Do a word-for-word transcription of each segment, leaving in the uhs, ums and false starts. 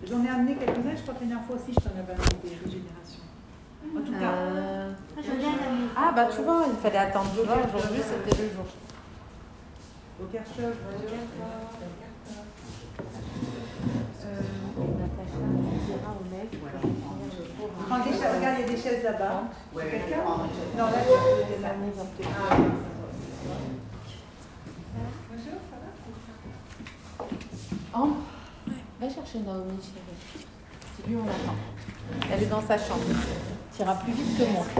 J'en ai amené quelques-uns, je crois que la dernière fois aussi, je t'en avais amené des régénérations. En tout cas. Euh... Ah, bah tu vois, il fallait attendre. Tu vois, aujourd'hui, c'était le jour. Au Kershov. Natacha dira au mec. Prends des chaises, regarde, il y a des chaises là-bas. Ouais, Quelqu'un? ouais. Non, là, il y a des là. Bonjour, ça va? Ambre, va chercher Naomi, chérie. C'est lui, on attend. Elle est dans sa chambre. Tu iras plus vite que moi.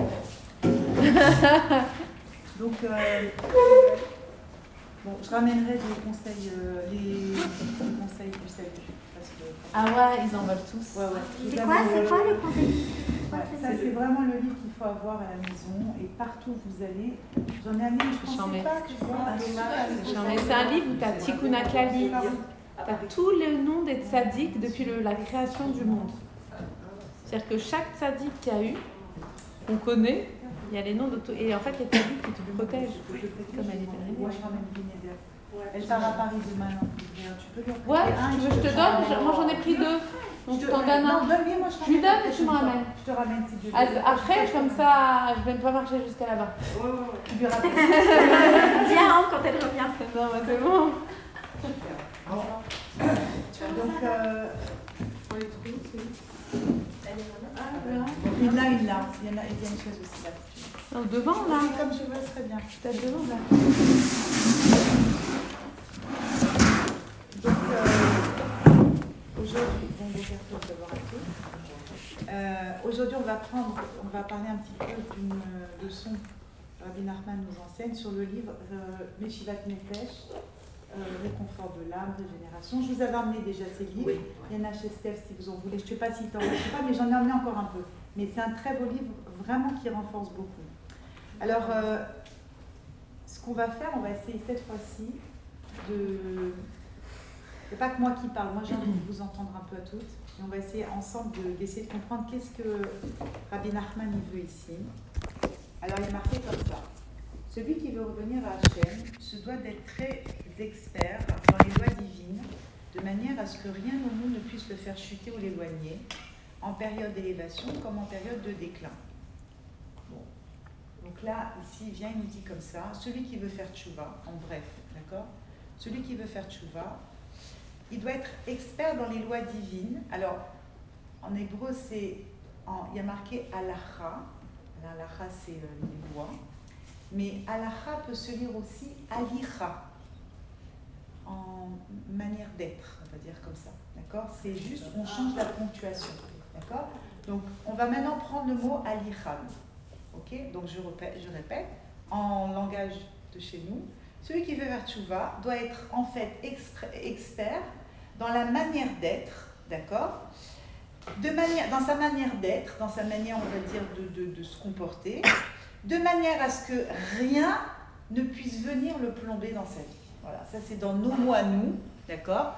Donc, euh, bon, je ramènerai des conseils, euh, les, les conseils du salut. Parce que, Ah ouais, ils en veulent tous. ouais, ouais. C'est quoi, c'est quoi le conseil? Ouais, ça, c'est vraiment le livre qu'il faut avoir à la maison et partout où vous allez. J'en ai amené, je ne pensais pas, tu vois. C'est un livre où tu as Tikkun HaKlali. Tu as tous les noms des tzaddik depuis le, la création du monde. C'est-à-dire que chaque tzaddik qu'il y a eu, qu'on connaît, il y a les noms de tout. Et en fait, les tzaddik qui te protègent, comme elle est arrivée. Ouais, je ramène Guinée. Elle part à Paris demain. Tu peux lui en prêter Ouais, un, tu veux que je te donne? Moi, j'en ai pris deux. Donc, je t'en donne Non, un. donne-lui, moi je Je lui donne et tu me ramènes. Je te ramène si Dieu veut. Ah, Après, comme ça, je vais pas marcher jusqu'à là-bas. Ouais, ouais, ouais. Tu lui rappelles. Viens hein, quand elle revient. Non, mais c'est bon. Donc, euh, Pour les trous, c'est. il l'a, il l'a. Il y en a, il y a une chaise aussi là. Non, devant, là. Oui, comme tu veux, c'est très bien. Peut-être devant, là. Donc, euh, aujourd'hui, bon, des cartons d'abord à tous. Euh, aujourd'hui, on va prendre, on va parler un petit peu d'une leçon que Rabbi Nachman nous enseigne sur le livre euh, Meshivat Nefesh, euh, Réconfort de l'âme, Régénération. Je vous avais amené déjà ces livres. Oui. Il y en a chez Steph si vous en voulez. Je ne sais pas si tu en veux pas, mais j'en ai amené encore un peu. Mais c'est un très beau livre, vraiment qui renforce beaucoup. Alors, euh, ce qu'on va faire, on va essayer cette fois-ci de... C'est pas que moi qui parle, moi j'ai envie de vous entendre un peu à toutes. Et on va essayer ensemble de, d'essayer de comprendre qu'est-ce que Rabbi Nachman il veut ici. Alors il est marqué comme ça. Celui qui veut revenir à Hachem se doit d'être très expert dans les lois divines, de manière à ce que rien au monde ne puisse le faire chuter ou l'éloigner, en période d'élévation comme en période de déclin. Bon. Donc là, ici, il vient, il nous dit comme ça, celui qui veut faire tchouva, en bref, d'accord? Celui qui veut faire tchouva, il doit être expert dans les lois divines. Alors, en hébreu, c'est, en, il y a marqué halacha. Halacha, c'est euh, les lois. Mais halacha peut se lire aussi alicha, en manière d'être, on va dire comme ça. D'accord? C'est juste, on change la ponctuation. D'accord? Donc, on va maintenant prendre le mot alicha. Ok? Donc, je répète, je répète, en langage de chez nous, celui qui veut faire tchouva doit être en fait extra, expert dans la manière d'être, d'accord? De manière, dans sa manière d'être, dans sa manière, on va dire, de, de, de se comporter, de manière à ce que rien ne puisse venir le plomber dans sa vie. Voilà, ça c'est dans nos mots à nous, d'accord?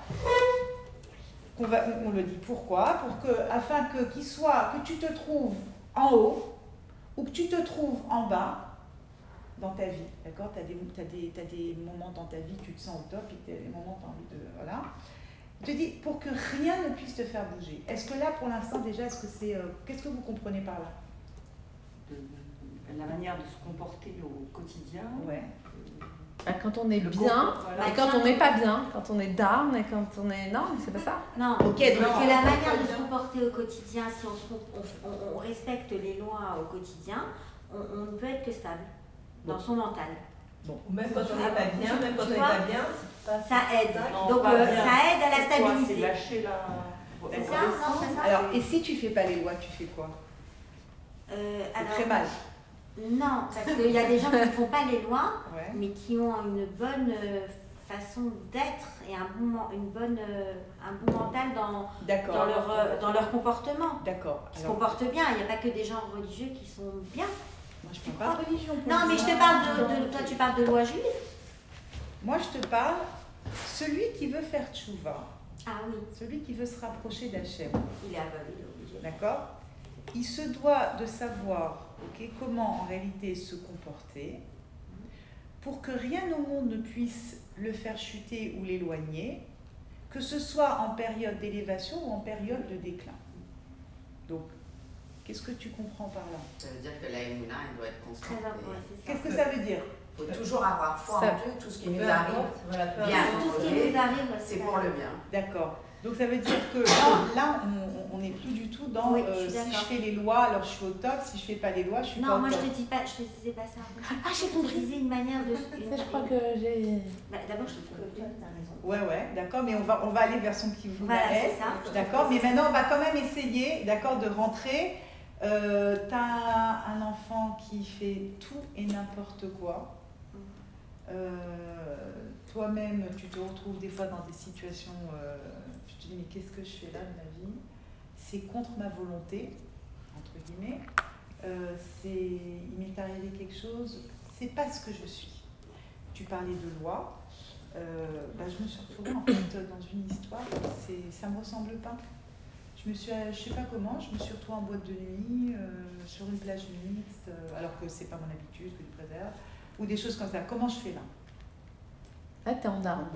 Qu'on va, on le dit pourquoi? Pour que, afin que qu'il soit, que tu te trouves en haut ou que tu te trouves en bas dans ta vie, d'accord? Tu as des, t'as des, t'as des moments dans ta vie, tu te sens au top, et tu as des moments, tu as envie de... Voilà. Je te dis, pour que rien ne puisse te faire bouger. Est-ce que là, pour l'instant, déjà, est-ce que c'est... Euh, qu'est-ce que vous comprenez par là? De, la manière de se comporter au quotidien. Ouais. Bah, quand on est Le bien, corps, voilà. et quand on n'est pas bien, quand on est down, et quand on est... Non, c'est pas ça. Non, Ok, donc- c'est la manière de se comporter au quotidien. Si on, se, on, on, on respecte les lois au quotidien, on, on ne peut être que stable dans Bon. son mental. Bon. Ou même quand on n'est pas bien, même quand on Tu n'est vois, pas bien, c'est pas Ça aide. Non, Donc pas euh, bien. ça aide à la C'est quoi? C'est stabilité. lâcher la... C'est ça? Non, c'est ça? Alors, et si tu fais pas les lois, tu fais quoi? Euh, C'est alors, très mal. Non, parce qu'il y a des gens qui ne font pas les lois, Ouais. mais qui ont une bonne euh, façon d'être et un bon, men- une bonne, euh, un bon mental dans, D'accord. dans, leur, euh, dans leur comportement. D'accord. Qui se Alors, comportent bien. Il n'y a pas que des gens religieux qui sont bien. moi, je parle pas de religion. pour Non, mais je l'instant. te parle de, de- toi, tu parles de loi juive. Moi, je te parle, celui qui veut faire tchouva, Ah oui, celui qui veut se rapprocher d'Hachem, il est aveugle, il est obligé. d'accord? Il se doit de savoir, ok, comment en réalité se comporter pour que rien au monde ne puisse le faire chuter ou l'éloigner, que que ce soit en période d'élévation ou en période de déclin. Donc, qu'est-ce que tu comprends par là? Ça veut dire que la Emouna, elle doit être Très constante. important, ouais, c'est ça. Qu'est-ce que ça veut dire? Il faut toujours avoir foi Ça- en Dieu, tout ce qui nous Peu arrive. importe, voilà, peu Bien. importe. Tout ce qui Ok. nous arrive, C'est pour le bien. D'accord. Donc ça veut dire que là, là, on n'est plus du tout dans Oui, euh, je suis si je d'accord. fais les lois, alors je suis au top, si je fais pas les lois, je suis pas Non, au moi je top. te dis pas, je te disais pas ça. Ah, j'ai Je te compris. disais une manière de. Ça, je crois que j'ai. Bah, D'abord, je te dis que Ouais, ouais, d'accord, mais on va, on va aller vers son petit Voilà, Vounaès. c'est ça. D'accord, mais maintenant on va quand même essayer, d'accord, de rentrer. Euh, T'as un enfant qui fait tout et n'importe quoi. Euh, Toi-même, tu te retrouves des fois dans des situations, euh, tu te dis mais qu'est-ce que je fais là de ma vie? C'est contre ma volonté, entre guillemets. Euh, c'est, il m'est arrivé quelque chose, c'est pas ce que je suis. Tu parlais de loi. Euh, bah, je me suis retrouvée en fait dans une histoire, c'est, ça me ressemble pas. Je me suis, je sais pas comment, je me suis retrouvée en boîte de nuit, euh, sur une plage mixte, euh, alors que c'est pas mon habitude, que je préfère, ou des choses comme ça. Comment je fais là? Ah, t'es en down.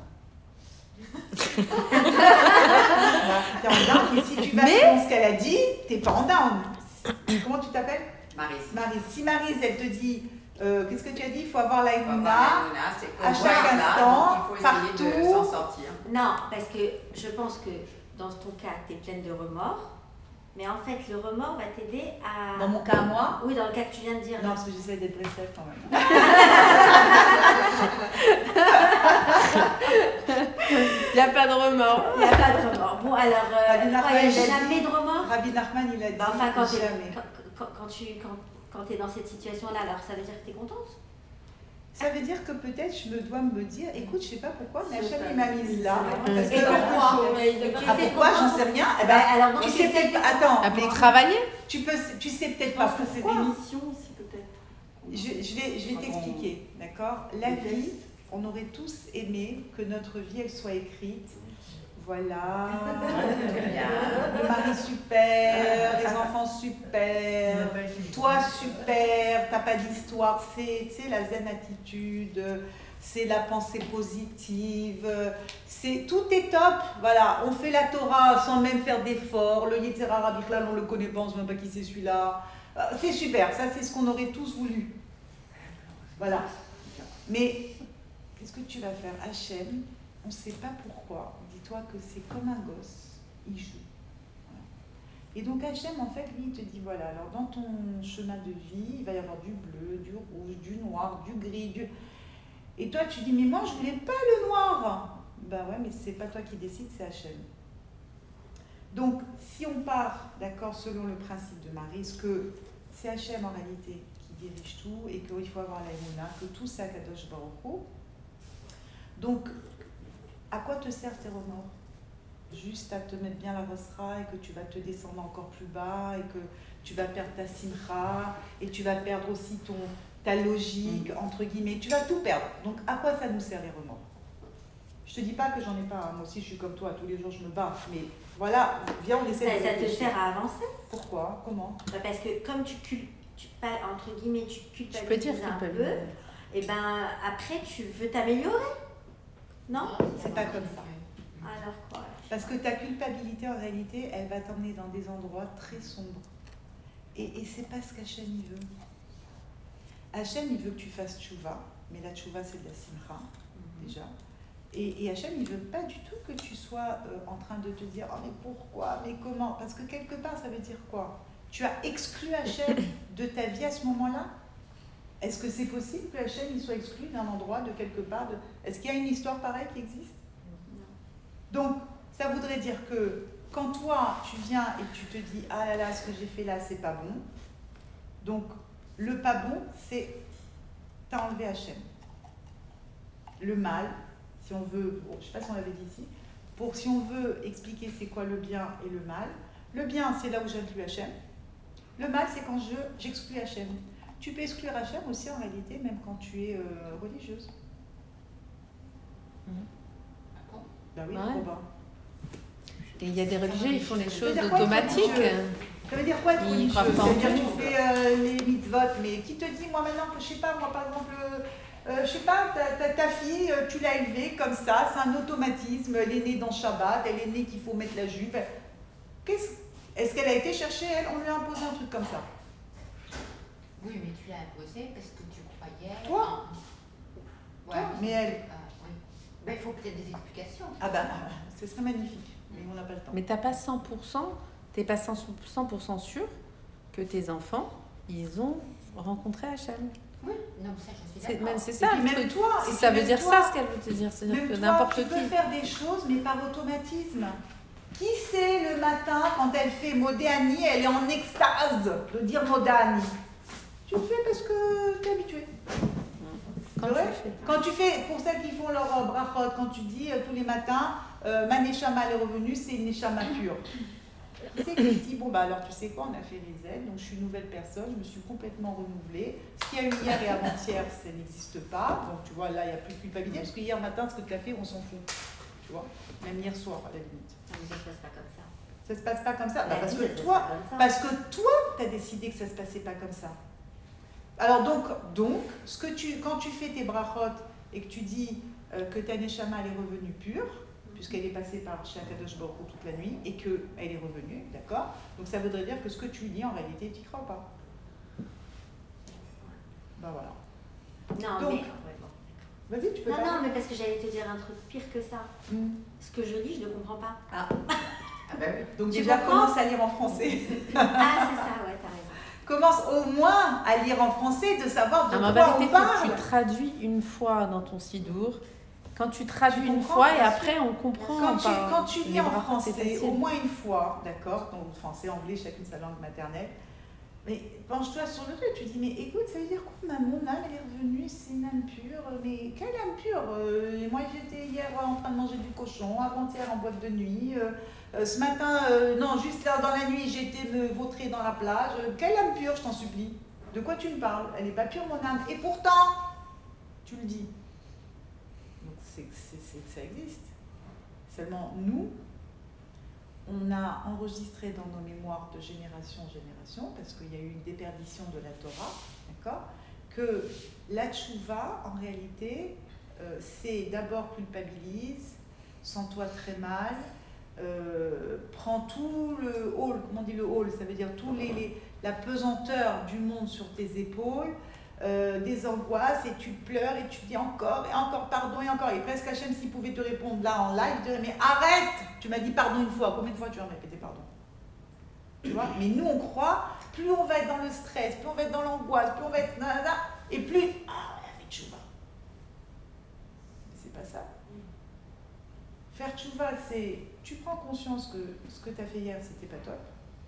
Bah, t'es en down, mais si tu vas Mais- selon ce qu'elle a dit, t'es pas en down. Comment tu t'appelles? Maryse. Maryse. Si Maryse, elle te dit, euh, qu'est-ce que tu as dit? Il faut avoir la Il faut avoir Emouna. la Emouna, c'est qu'on à voit chaque là, instant, donc il faut essayer de partout. s'en sortir. Non, parce que je pense que dans ton cas, tu es pleine de remords. Mais en fait, le remords va t'aider à. Dans mon cas à moi? Oui, dans le cas que tu viens de dire. Non, parce que j'essaie d'être bref quand même. Il n'y a pas de remords. Il n'y a pas de remords. Bon, alors, euh, Rabbi Nachman, quoi, il n'y il a a jamais dit- de remords. Rabbi Nachman, il a dit Bah, enfin, quand, t'es- jamais. quand, quand, quand tu quand, quand es dans cette situation-là, alors ça veut dire que tu es contente? Ça veut dire que peut-être je me dois me dire, écoute, je sais pas pourquoi, mais C'est Hachem pas- il m'a mise là. c'est Parce Et que- pourquoi? Ah, Tu sais pourquoi? comment- J'en sais rien. Eh Bah, ben, alors, donc, tu tu sais sais peut-être pas. Attends, Ah, mais pour travailler. tu peux, tu sais peut-être Je pas pense que c'est des pourquoi. missions aussi peut-être. Je, je vais, je vais Quand t'expliquer, d'accord? La vie, on aurait tous aimé que notre vie, elle soit écrite. Voilà, le mari super, les enfants super, toi super, t'as pas d'histoire, c'est tu sais, la zen attitude, c'est la pensée positive, c'est tout est top. Voilà, on fait la Torah sans même faire d'efforts, le Yetzer Hara Bichlal, on le connaît pas, on ne sait même pas qui c'est celui-là. Euh, C'est super, ça c'est ce qu'on aurait tous voulu. Voilà. Mais qu'est-ce que tu vas faire? Hachem, on ne sait pas pourquoi. Dis-toi que c'est comme un gosse, il joue. Voilà. Et donc Hachem, en fait, lui, il te dit, voilà, alors dans ton chemin de vie, il va y avoir du bleu, du rouge, du noir, du gris, du... Et toi, tu dis, mais moi, je voulais pas le noir. Ben ouais, mais c'est pas toi qui décide, c'est Hachem. Donc, si on part, d'accord, selon le principe de Marie, ce que c'est Hachem en réalité qui dirige tout et qu'il faut avoir la Emouna, que tout ça, Kadosh Baruch Hu. Donc, à quoi te servent tes remords? Juste à te mettre bien la rosra et que tu vas te descendre encore plus bas et que tu vas perdre ta simcha et tu vas perdre aussi ton, ta logique, entre guillemets. Tu vas tout perdre. Donc, à quoi ça nous sert les remords? Je te dis pas que j'en ai pas. Hein. Moi aussi, je suis comme toi. Tous les jours, je me bats. Mais voilà, viens, on essaie Ça, de ça te réfléchir. sert à avancer. Pourquoi? Comment? Bah, parce que comme tu, cul, tu pas, entre guillemets, tu Tu peux dire culpabilises qu'il un peut peu, et ben après tu veux t'améliorer. Non? C'est pas comme ça. Alors quoi? Parce que ta culpabilité, en réalité, elle va t'emmener dans des endroits très sombres. Et, et c'est pas ce qu'Hachem il veut. Hachem, il veut que tu fasses tchouva, mais la tchouva, c'est de la simcha, déjà. Et, et Hachem, il veut pas du tout que tu sois euh, en train de te dire « Oh, mais pourquoi? Mais comment ?» Parce que quelque part, ça veut dire quoi? Tu as exclu Hachem de ta vie à ce moment-là? Est-ce que c'est possible que Hachem il soit exclu d'un endroit, de quelque part de... Est-ce qu'il y a une histoire pareille qui existe? Donc, ça voudrait dire que quand toi, tu viens et tu te dis « Ah là là, ce que j'ai fait là, c'est pas bon », donc le pas bon, c'est « t'as enlevé Hachem ». Le mal, si on veut, bon, je ne sais pas si on l'avait dit ici, pour si on veut expliquer c'est quoi le bien et le mal, le bien, c'est là où j'inclus Hachem. Le mal, c'est quand je, j'exclus Hachem. Tu peux exclure Hachem aussi en réalité, même quand tu es euh, religieuse. Mhm. Ben oui, Ouais. Robin. Et il y a des religieux, ils font les Ça choses veut dire quoi, automatiques. religieux? Ça veut dire quoi être Ils religieuse? croient pas Ça en veut dire Dieu. tu fais euh, les mitzvot, mais qui te dit, moi maintenant, que je sais pas, moi par exemple, euh, euh, je sais pas, ta, ta, ta fille, euh, tu l'as élevée comme ça, c'est un automatisme, elle est née dans Shabbat, elle est née qu'il faut mettre la jupe. Qu'est-ce, est-ce qu'elle a été chercher, elle, on lui a imposé un truc comme ça? Oui, mais tu l'as imposé parce que tu croyais. Toi en... Ouais, Toi mais elle. Ah, oui. Ben, il faut peut-être des explications. Ah ben, ce serait magnifique, mais on n'a pas le temps. Mais t'as pas cent pour cent, t'es pas cent pour cent sûr que tes enfants, ils ont rencontré Hachem. Oui, non, ça, je suis C'est, d'accord. même, c'est Et ça puis le même truc. toi, et Si puis ça veut même dire toi, ça, ce qu'elle veut te dire, c'est-à-dire même que toi, n'importe tu qui. peux faire des choses, mais par automatisme. Qui sait le matin, quand elle fait Modéani, elle est en extase de dire Modéani? Tu le fais parce que tu es habitué. Quand C'est vrai tu fais. Quand tu fais, pour celles qui font leur euh, brachot, quand tu dis euh, tous les matins, euh, ma neshama elle est revenue, c'est une neshama pure. Qui c'est qui dit, bon bah alors tu sais quoi, on a fait les ailes, donc je suis une nouvelle personne, je me suis complètement renouvelée. Ce qu'il y a eu hier et avant-hier, ça n'existe pas. Donc tu vois, là, il n'y a plus de culpabilité, parce que hier matin, ce que tu as fait, on s'en fout. Tu vois, même hier soir, à la limite. Ça ne se passe pas comme ça. Ça se passe pas comme ça. Bah, La parce, vie, que ça se toi, passe comme ça. parce que toi, tu as décidé que ça se passait pas comme ça. Alors donc, donc ce que tu, quand tu fais tes brachot et que tu dis euh, que ta neshama elle est revenue pure, puisqu'elle est passée par Shakadosh Baruch Hu toute la nuit et qu'elle est revenue, d'accord? Donc ça voudrait dire que ce que tu dis en réalité, tu y crois pas. Ben voilà. Non, Donc, mais. Ouais, bon. Vas-y, tu peux Non, parler. non, mais parce que j'allais te dire un truc pire que ça. Mm. Ce que je lis, je ne comprends pas. Ah, bah oui. Donc Tu déjà, comprends commence à lire en français. Ah, c'est ça, ouais, t'as raison. Commence au moins à lire en français, de savoir de Ah, mais en quoi vérité, on faut parle. que tu traduis une fois dans ton sidour. Quand tu traduis Tu une comprends, fois et bien après on comprend. Quand tu, par- quand tu les lis en brachot, c'est français, facile. au moins une fois, d'accord, donc français, anglais, chacune sa langue maternelle, mais penche-toi sur le truc, tu dis, mais écoute, ça veut dire quoi, ma- mon âme, elle est revenue, c'est une âme pure, mais quelle âme pure euh, Moi, j'étais hier en train de manger du cochon, avant-hier en boîte de nuit, euh, euh, ce matin, euh, non, juste là, dans la nuit, j'ai été me vautrer dans la plage, Euh, quelle âme pure, je t'en supplie? De quoi tu me parles? Elle n'est pas pure, mon âme, et pourtant, tu le dis. Donc, c'est que c'est- c'est que ça existe. Seulement, nous, on a enregistré dans nos mémoires de génération en génération, parce qu'il y a eu une déperdition de la Torah, d'accord, que la tchouva, en réalité, euh, c'est d'abord culpabilise, sens-toi très mal, euh, prends tout le hall, comment on dit le hall, ça veut dire tous les, les- la pesanteur du monde sur tes épaules, euh, des angoisses, et tu pleures et tu dis encore et encore pardon et encore. Et presque Hachem, s'il pouvait te répondre là en live, il dirait mais arrête, tu m'as dit pardon une fois, combien de fois tu vas me répéter pardon? Tu vois? Mais nous on croit, plus on va être dans le stress, plus on va être dans l'angoisse, plus on va être nanana, et plus ah on a fait tchouva. Mais c'est pas ça. Faire tchouva, c'est tu prends conscience que ce que tu as fait hier c'était pas top.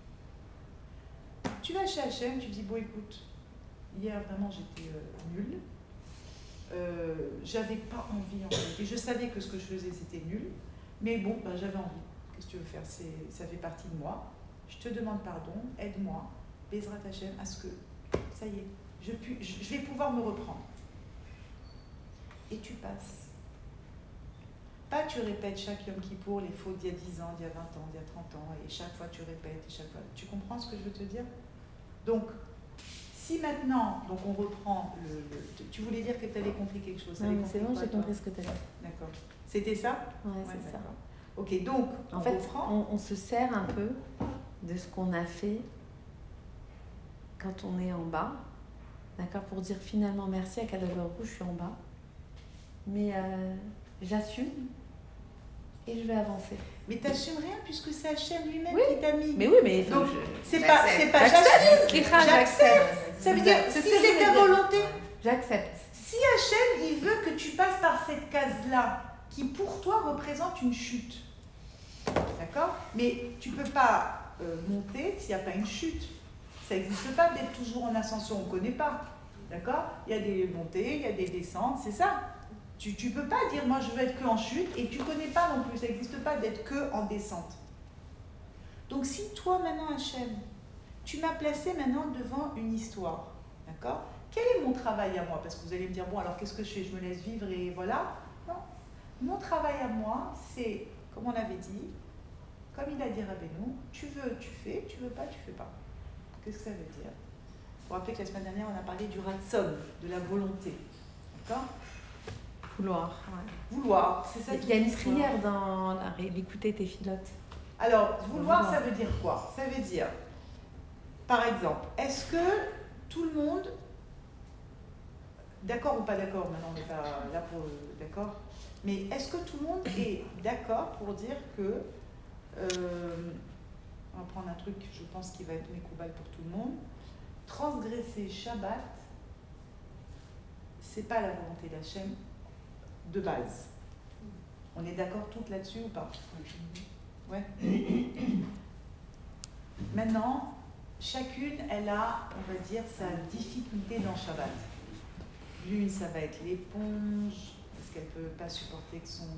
Tu vas chez Hachem, tu dis bon écoute, hier vraiment j'étais euh, nulle, euh, j'avais pas envie en fait, et je savais que ce que je faisais c'était nul, mais bon bah, j'avais envie, qu'est-ce que tu veux faire, c'est, ça fait partie de moi, je te demande pardon, aide-moi, Bezrat Hachem, à ce que ça y est, je, pu, je, je vais pouvoir me reprendre. Et tu passes. Pas tu répètes chaque Yom Kippour les fautes d'il y a dix ans, d'il y a vingt ans, d'il y a trente ans, et chaque fois tu répètes, et chaque fois. Tu comprends ce que je veux te dire? Donc, si maintenant, donc on reprend le. le tu voulais dire que tu avais compris quelque chose. Non, T'avais mais c'est compris bon, quoi, j'ai toi? compris ce que tu as dit. D'accord. C'était ça? Ouais, Ouais, c'est ça. d'accord. Ok, donc, En on fait, reprend. on, on se sert un peu de ce qu'on a fait quand on est en bas, d'accord, pour dire finalement merci à Kadosh Baruch Hu, je suis en bas, mais euh, j'assume et je vais avancer. Mais t'assumes rien puisque c'est Hachem lui-même Oui. qui t'a mis. Mais oui, mais Donc, je- c'est pas, j'accepte. c'est pas J'accepte. j'assume. Slicha, J'accepte. Ça veut dire, C'est si ce que je c'est voulais ta dire. volonté, j'accepte. si Hachem, il veut que tu passes par cette case-là, qui pour toi représente une chute, d'accord? Mais tu peux pas euh, monter s'il n'y a pas une chute. Ça n'existe pas d'être toujours en ascension, on ne connaît pas, d'accord? Il y a des montées, il y a des descentes, c'est ça. Tu ne peux pas dire, moi je veux être que en chute, et tu ne connais pas non plus, ça n'existe pas d'être que en descente. Donc si toi maintenant, Hachem, tu m'as placé maintenant devant une histoire, d'accord? Quel est mon travail à moi? Parce que vous allez me dire, bon alors qu'est-ce que je fais? Je me laisse vivre et voilà. Non. Mon travail à moi, c'est, comme on avait dit, comme il a dit Rabbeinu, tu veux, tu fais, tu veux pas, tu fais pas. Qu'est-ce que ça veut dire? Vous vous rappelez que la semaine dernière, on a parlé du ratson, de la volonté. D'accord ? Vouloir. Vouloir, c'est ça. Il y a une prière dans la- l'écouter tes filotes. Alors, vouloir, Vouloir. ça veut dire quoi? Ça veut dire, par exemple, est-ce que tout le monde, d'accord ou pas d'accord, maintenant on n'est pas là pour d'accord, mais est-ce que tout le monde est d'accord pour dire que, euh, on va prendre un truc, je pense, qui va être mécoubal pour tout le monde, transgresser Shabbat, c'est pas la volonté d'Hachem de base. On est d'accord toutes là-dessus ou pas? Ouais. Maintenant, chacune, elle a, on va dire, sa difficulté dans Shabbat. L'une, ça va être l'éponge, parce qu'elle ne peut pas supporter que son,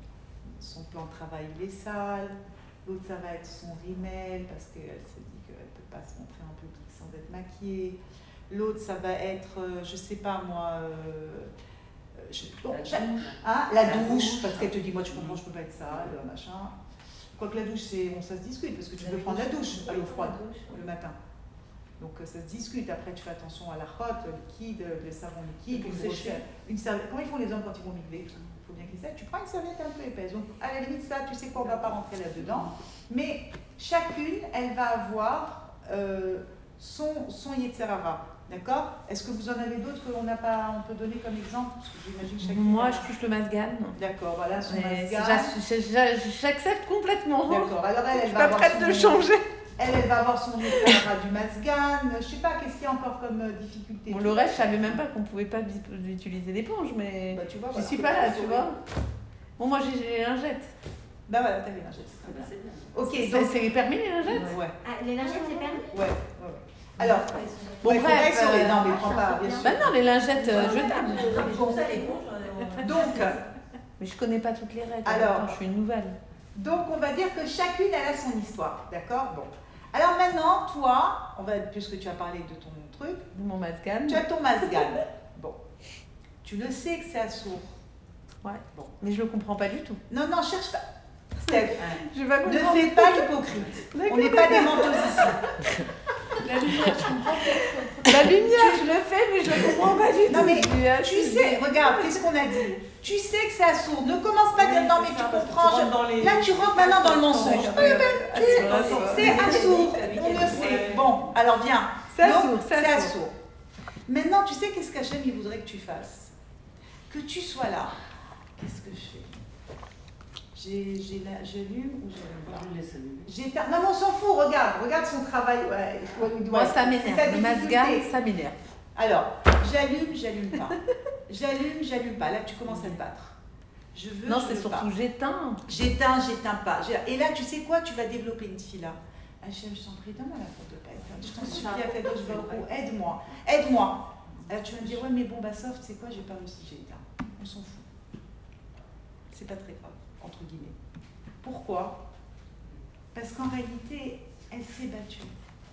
son plan de travail il est sale. L'autre, ça va être son rimel, parce qu'elle se dit qu'elle ne peut pas se montrer en public sans être maquillée. L'autre, ça va être, euh, je ne sais pas moi, euh, je, bon, La cha- douche. hein, la douche, parce qu'elle te dit, moi, tu comprends, je ne peux pas être sale, machin. Quoique la douche, c'est, bon, ça se discute, parce que tu peux prendre la douche à l'eau froide le matin. Donc ça se discute. Après, tu fais attention à la rotte, le liquide, le savon liquide, Une une serviette. Une serviette. Comment ils font les hommes quand ils vont migrer? Il faut bien qu'ils sachent. Tu prends une serviette un peu épaisse. Donc à la limite, ça, tu sais quoi, on ne va pas rentrer là-dedans. Mais chacune, elle va avoir euh, son, son Yetzirara. D'accord? Est-ce que vous en avez d'autres qu'on n'a pas, on peut donner comme exemple? Parce que j'imagine chacune. Moi, je touche le masgan. D'accord, voilà, son Mais masgan. j'a- j'a- J'accepte complètement. D'accord, alors elle, Je elle suis va pas avoir prête son- de changer. Elle, elle va avoir son Yetzirara du masgan. Je sais pas, qu'est-ce qu'il y a encore comme euh, difficulté? Bon, le reste, je savais même pas qu'on pouvait pas bi- utiliser l'éponge, mais Bah, tu vois, je voilà. suis pas là, tu vois. Bon, moi, j'ai les lingettes. Bah voilà, t'as les lingettes, c'est très bien. C'est bien. Ok, C'est- donc. C'est permis, les lingettes? Ouais, Ah, les lingettes, c'est permis? ouais, ouais. ouais. Alors, Bon, ouais, faut bref, pas être sur les- euh, non, mais prends pas, bien sûr. Bah non, les lingettes euh, jetables. C'est pour ça l'éponge. euh, Donc, Mais je connais pas toutes les règles. Alors. Attends, je suis une nouvelle. donc, on va dire que chacune, elle a son histoire, d'accord? Bon. Alors maintenant, toi, on va, puisque tu as parlé de ton truc, Mon masgan. tu as ton masgan. Bon. Tu le sais que c'est assourd. Ouais. Bon. Mais je le comprends pas du tout. Non, non, cherche pas. Steph, Je vais pas ne comprendre. fais pas l'hypocrite. On n'est pas des mentos ici. La lumière, je comprends pas. La lumière, je le fais, mais je le comprends pas du tout. Non, mais Je suis tu assise. sais, regarde, qu'est-ce qu'on a dit? Tu sais que c'est assourd. Ne commence pas à dire non, mais tu comprends. je- Là, tu rentres maintenant dans le mensonge. Oui, ben, tu- c'est assourd. On le sait. Bon, alors viens. C'est Donc, assourd, c'est c'est assourd. assourd. Maintenant, tu sais qu'est-ce qu'Hachem il voudrait que tu fasses? Que tu sois là. Qu'est-ce que je fais? J'ai, j'ai la- j'allume ou j'allume pas? Je laisse allumer. J'éteins. Non, mais on s'en fout. Regarde, regarde son travail. Ouais, il doit- il doit- Moi, ça c'est m'énerve. sa Le difficulté. masgan, ça m'énerve. Alors, j'allume, j'allume pas. J'allume, j'allume pas. Là, tu commences à te battre. Je veux, Non, je c'est veux surtout pas. j'éteins. J'éteins, j'éteins pas. J'ai- Et là, tu sais quoi? Tu vas développer une fille là. Hachem, je t'en prie, donne-moi la faute de pas éteindre. Je t'en supplie, à Kadosh Baruch Hu, aide-moi. Aide-moi. Alors, tu vas me dire, ouais, mais bon, bah, sauf, tu sais quoi? J'ai pas réussi, j'ai éteint. On s'en fout. C'est pas très grave, entre guillemets. Pourquoi? Parce qu'en réalité, elle s'est battue.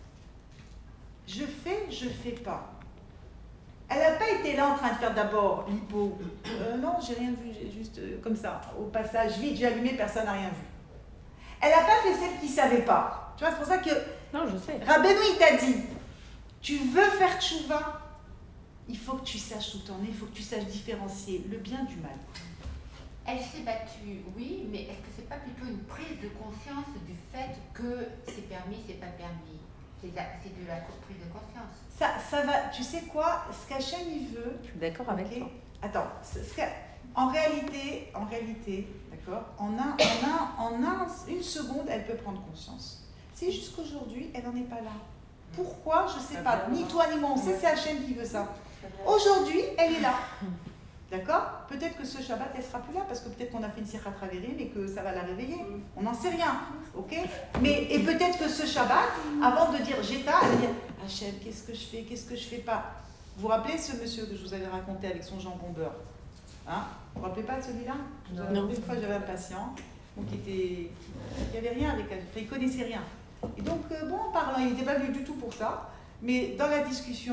Je fais, je fais pas. Elle n'a pas été là en train de faire d'abord l'hypo. Euh, non, j'ai rien vu, j'ai juste euh, comme ça, au passage, vite, j'ai allumé, personne n'a rien vu. Elle n'a pas fait celle qui ne savait pas. Tu vois, c'est pour ça que Non, je sais. Rabbeinu, il t'a dit, tu veux faire tchouva, il faut que tu saches tout tourner, il faut que tu saches différencier le bien du mal. Elle s'est battue, oui, mais est-ce que c'est pas plutôt une prise de conscience du fait que c'est permis, c'est pas permis? C'est la- c'est de la prise de conscience. Ça, ça va, tu sais quoi, ce qu'Hachem, il veut, Je suis d'accord avec ok. toi. Attends, ce- ce qu'a- en réalité, en réalité, d'accord, en, un, en, un, en un, une seconde, elle peut prendre conscience. C'est juste qu'aujourd'hui, elle n'en est pas là. Pourquoi? Je ne sais pas. Ni toi ni moi, on sait, c'est Hachem qui veut ça. Aujourd'hui, elle est là. D'accord? Peut-être que ce Shabbat, elle ne sera plus là, parce que peut-être qu'on a fait une sirah travérim et que ça va la réveiller. On n'en sait rien. Ok? Mais, et peut-être que ce Shabbat, avant de dire Jeta, elle va dire Hachem, qu'est-ce que je fais? Qu'est-ce que je fais pas? Vous vous rappelez ce monsieur que je vous avais raconté avec son jambon beurre? Hein? Vous vous rappelez pas de celui-là? Je vous avais Non. raconté Une fois, j'avais un patient donc, qui était, qui avait rien avec elle, enfin, il connaissait rien. Et donc, euh, bon, en parlant, il n'était pas venu du tout pour ça, mais dans la discussion,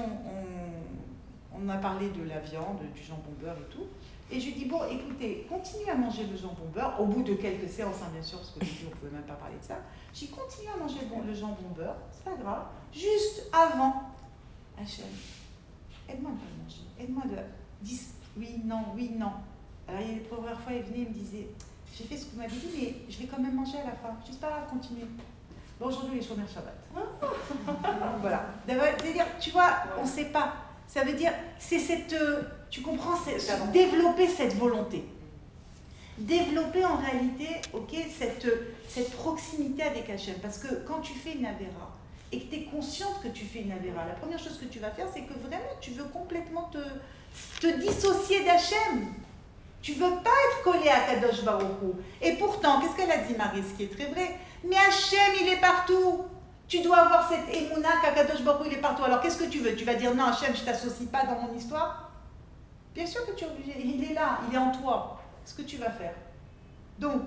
on, on a parlé de la viande, du jambon beurre et tout. Et je lui dis, bon, écoutez, continuez à manger le jambon beurre, au bout de quelques séances, hein, bien sûr, parce qu'au début, on ne pouvait même pas parler de ça. J'ai dit, continuez à manger le, bon- le jambon beurre, c'est pas grave, juste avant, Hachem, aide-moi à ne pas le manger, aide-moi de... dis- oui, non, oui, non. Alors, la première fois, il venait, il me disait, j'ai fait ce que vous m'avez dit, mais je vais quand même manger à la fin. Juste pas grave, continue. Bon, aujourd'hui, il est chômeur Shabbat. Voilà. C'est-à-dire, tu vois, on ne sait pas. Ça veut dire, c'est cette, euh, tu comprends, c'est, développer cette volonté. Développer en réalité, ok, cette, cette proximité avec Hachem. Parce que quand tu fais une avéra, et que tu es consciente que tu fais une avéra, la première chose que tu vas faire, c'est que vraiment, tu veux complètement te, te dissocier d'Hachem. Tu ne veux pas être collé à Kadosh Baruch Hu. Et pourtant, qu'est-ce qu'elle a dit, Marie, ce qui est très vrai? Mais Hachem, il est partout. Tu dois avoir cette émouna qu'Akadosh Baruch Hu, il est partout. Alors, qu'est-ce que tu veux? Tu vas dire, non, Hachem, je ne t'associe pas dans mon histoire? Bien sûr que tu es obligé. Il est là, il est en toi. Ce que tu vas faire. Donc,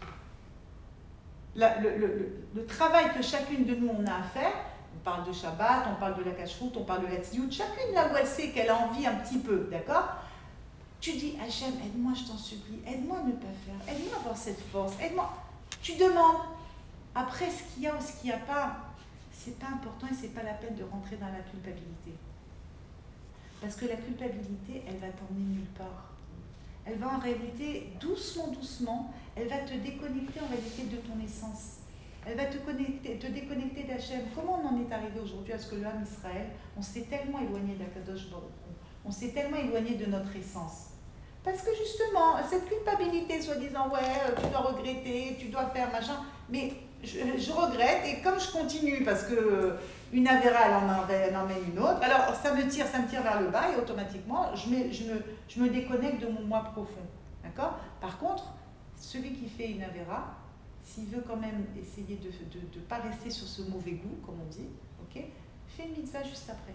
la, le, le, le, le travail que chacune de nous, on a à faire, on parle de Shabbat, on parle de la Kashrut, on parle de la Tziout, chacune là où elle sait qu'elle a envie un petit peu, d'accord? Tu dis, Hachem, aide-moi, je t'en supplie, aide-moi à ne pas faire, aide-moi à avoir cette force, aide-moi. Tu demandes. Après, ce qu'il y a ou ce qu'il n'y a pas, c'est pas important et c'est pas la peine de rentrer dans la culpabilité. Parce que la culpabilité, elle va t'emmener nulle part. Elle va en réalité, doucement, doucement, elle va te déconnecter en réalité de ton essence. Elle va te, connecter, te déconnecter d'Hachem. Comment on en est arrivé aujourd'hui à ce que l'homme Israël, on s'est tellement éloigné d'Akadosh Baruch Hu, on s'est tellement éloigné de notre essence. Parce que justement, cette culpabilité, soi-disant, ouais, tu dois regretter, tu dois faire machin, mais je, je regrette et comme je continue, parce que une avéra, elle en, elle en emmène une autre, alors ça me tire, ça me tire vers le bas et automatiquement, je me, je me, je me déconnecte de mon moi profond. D'accord? Par contre, celui qui fait une avéra, s'il veut quand même essayer de ne de, de pas rester sur ce mauvais goût, comme on dit, ok, fais une mitzvah juste après.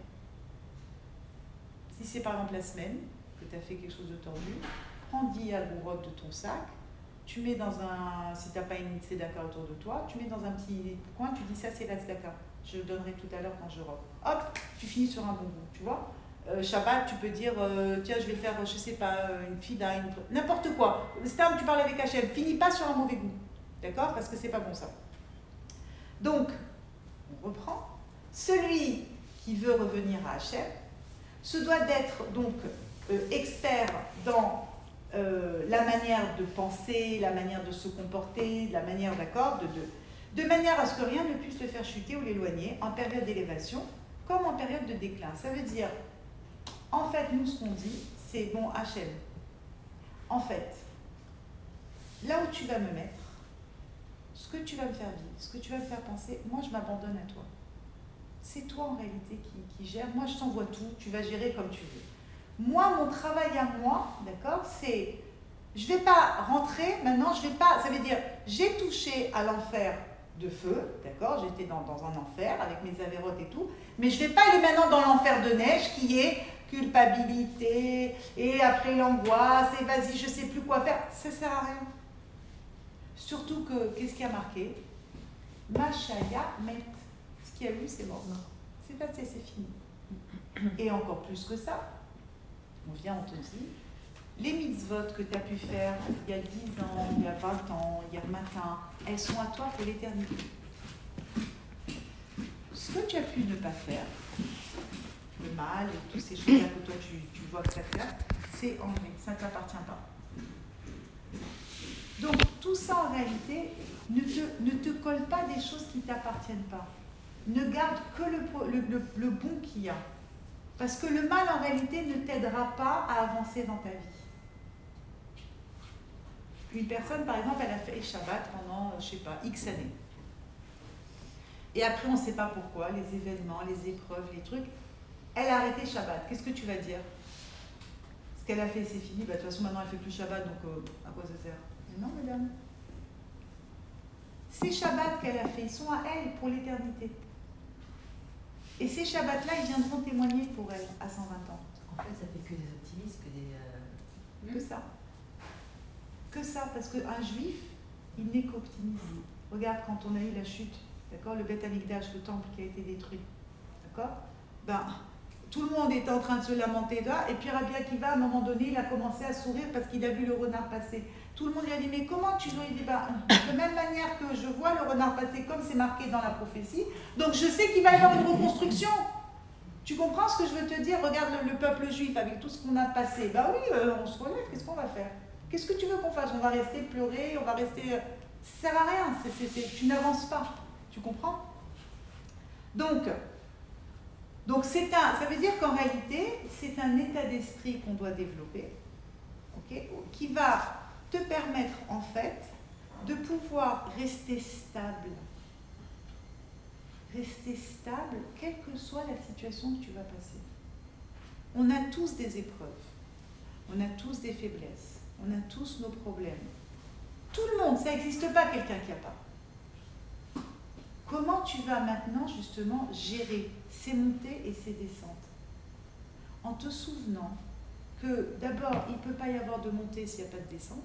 Si c'est par exemple la semaine, que tu as fait quelque chose de tordu, prends dix agourottes de ton sac, tu mets dans un, si tu n'as pas une tzedaka autour de toi, tu mets dans un petit coin, tu dis ça c'est la tzedaka, je le donnerai tout à l'heure quand je rentre. Hop, tu finis sur un bon goût, tu vois. Euh, Shabbat, tu peux dire, euh, tiens, je vais faire, je sais pas, une fida, une... n'importe quoi. Stam, tu parles avec Hachem, finis pas sur un mauvais goût, d'accord? Parce que c'est pas bon ça. Donc, on reprend. Celui qui veut revenir à Hachem se doit d'être donc euh, expert dans euh, la manière de penser, la manière de se comporter, la manière, d'accord, de, de, de manière à ce que rien ne puisse le faire chuter ou l'éloigner en période d'élévation comme en période de déclin. Ça veut dire, en fait, nous, ce qu'on dit, c'est, bon, Hachem, en fait, là où tu vas me mettre, ce que tu vas me faire vivre, ce que tu vas me faire penser, moi, je m'abandonne à toi. C'est toi, en réalité, qui, qui gère. Moi, je t'envoie tout, tu vas gérer comme tu veux. Moi, mon travail à moi, d'accord, c'est, je ne vais pas rentrer, maintenant, je vais pas, ça veut dire, j'ai touché à l'enfer de feu, d'accord, j'étais dans, dans un enfer avec mes avérotes et tout, mais je ne vais pas aller maintenant dans l'enfer de neige qui est culpabilité, et après l'angoisse, et vas-y, je ne sais plus quoi faire, ça ne sert à rien. Surtout que, qu'est-ce qui a marqué? Machaya met. Ce qu'il y a eu, c'est mort. C'est passé, c'est fini. Et encore plus que ça, on vient, on te dit, les mitzvot que tu as pu faire il y a dix ans, il y a vingt ans, hier matin, elles sont à toi pour l'éternité. Ce que tu as pu ne pas faire, le mal et toutes ces choses-là que toi tu, tu vois que ça fait, c'est enlevé, ça ne t'appartient pas. Donc tout ça en réalité ne te, ne te colle pas des choses qui ne t'appartiennent pas. Ne garde que le, le, le, le bon qu'il y a. Parce que le mal en réalité ne t'aidera pas à avancer dans ta vie. Une personne par exemple, elle a fait Shabbat pendant, je ne sais pas, X années. Et après on ne sait pas pourquoi, les événements, les épreuves, les trucs, elle a arrêté Shabbat. Qu'est-ce que tu vas dire? Ce qu'elle a fait, c'est fini. Bah, de toute façon, maintenant, elle ne fait plus Shabbat, donc euh, à quoi ça sert? Mais non, madame. Ces Shabbats qu'elle a fait, ils sont à elle pour l'éternité. Et ces Shabbats-là, ils viendront témoigner pour elle à cent vingt ans. En fait, ça fait que des optimistes, que des... Euh... Que ça. Que ça, parce qu'un juif, il n'est qu'optimiste. Regarde, quand on a eu la chute, d'accord, le Beth Amikdash, le temple qui a été détruit, d'accord, ben, tout le monde était en train de se lamenter là, et puis Rabbi Akiva, à un moment donné, il a commencé à sourire parce qu'il a vu le renard passer. Tout le monde lui a dit, mais comment tu dois? Il dit, ben, de même manière que je vois le renard passer comme c'est marqué dans la prophétie, donc je sais qu'il va y avoir une reconstruction. Tu comprends ce que je veux te dire? Regarde le, le peuple juif avec tout ce qu'on a passé. Ben oui, euh, on se relève, qu'est-ce qu'on va faire? Qu'est-ce que tu veux qu'on fasse? On va rester pleurer, on va rester... Ça sert à rien, c'est, c'est, c'est, tu n'avances pas. Tu comprends? Donc, donc c'est un, ça veut dire qu'en réalité, c'est un état d'esprit qu'on doit développer, okay, qui va te permettre en fait de pouvoir rester stable. Rester stable, quelle que soit la situation que tu vas passer. On a tous des épreuves, on a tous des faiblesses, on a tous nos problèmes. Tout le monde, ça n'existe pas quelqu'un qui n'a pas. Comment tu vas maintenant justement gérer ces montées et ces descentes? En te souvenant que d'abord, il ne peut pas y avoir de montée s'il n'y a pas de descente,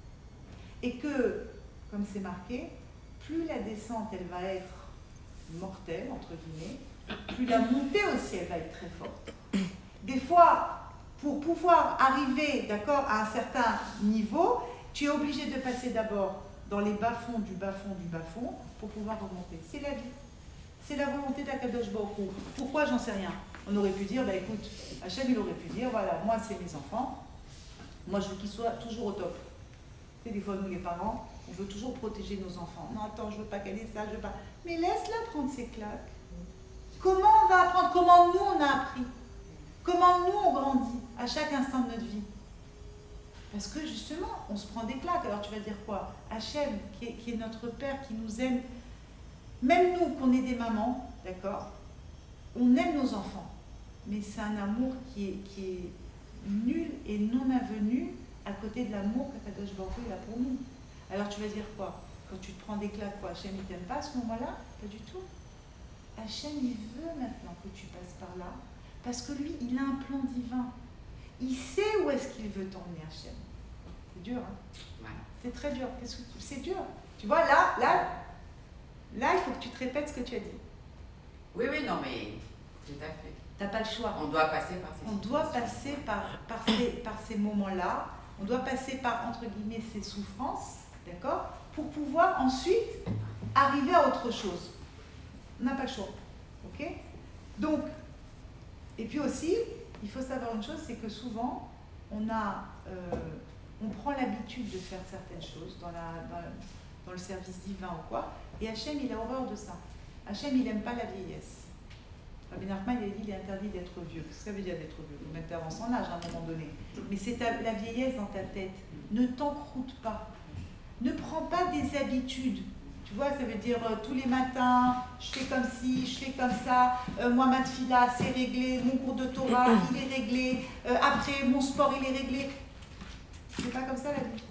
et que, comme c'est marqué, plus la descente elle va être mortelle, entre guillemets, plus la montée aussi elle va être très forte. Des fois, pour pouvoir arriver, d'accord, à un certain niveau, tu es obligé de passer d'abord dans les bas-fonds du bas-fond du bas-fond pour pouvoir remonter. C'est la vie. C'est la volonté d'Akadosh Baruch Hu. Pourquoi? J'en sais rien. On aurait pu dire, bah écoute, Hachem il aurait pu dire, voilà, moi c'est mes enfants, moi je veux qu'ils soient toujours au top. Tu sais, des fois nous les parents, on veut toujours protéger nos enfants. Non, attends, je veux pas qu'elle ait ça, je veux pas. Mais laisse-la prendre ses claques. Comment on va apprendre? Comment nous on a appris? Comment nous on grandit à chaque instant de notre vie? Parce que justement, on se prend des claques. Alors tu vas dire quoi? Hachem, qui est, qui est notre Père, qui nous aime, même nous, qu'on est des mamans, d'accord, on aime nos enfants. Mais c'est un amour qui est, qui est nul et non avenu à côté de l'amour qu'Akadosh Baruch Hu a pour nous. Alors tu vas dire quoi? Quand tu te prends des claques, quoi, Hachem il t'aime pas à ce moment-là? Pas du tout. Hachem il veut maintenant que tu passes par là, parce que lui, il a un plan divin. Il sait où est-ce qu'il veut t'emmener, Hachem. C'est dur, hein? Voilà. C'est très dur. Qu'est-ce que tu... C'est dur. Tu vois, là, là, là, il faut que tu te répètes ce que tu as dit. Oui, oui, non, mais tout à fait. Tu n'as pas le choix. On doit passer par ces On doit passer par, par ces, par ces moments-là. On doit passer par, entre guillemets, ces souffrances, d'accord, pour pouvoir ensuite arriver à autre chose. On n'a pas le choix. Ok? Donc, et puis aussi, il faut savoir une chose, c'est que souvent, on, a, euh, on prend l'habitude de faire certaines choses dans, la, dans, dans le service divin ou quoi, et Hachem, il a horreur de ça. Hachem, il n'aime pas la vieillesse. Rabbi Nachman, il a dit qu'il est interdit d'être vieux. Qu'est-ce que ça veut dire d'être vieux? On met avant son âge à un moment donné. Mais c'est ta, la vieillesse dans ta tête. Ne t'encroute pas. Ne prends pas des habitudes. Tu vois, ça veut dire euh, tous les matins, je fais comme ci, je fais comme ça, euh, moi ma tfila, c'est réglé, mon cours de Torah, il est réglé, euh, après mon sport, il est réglé. C'est pas comme ça la vie.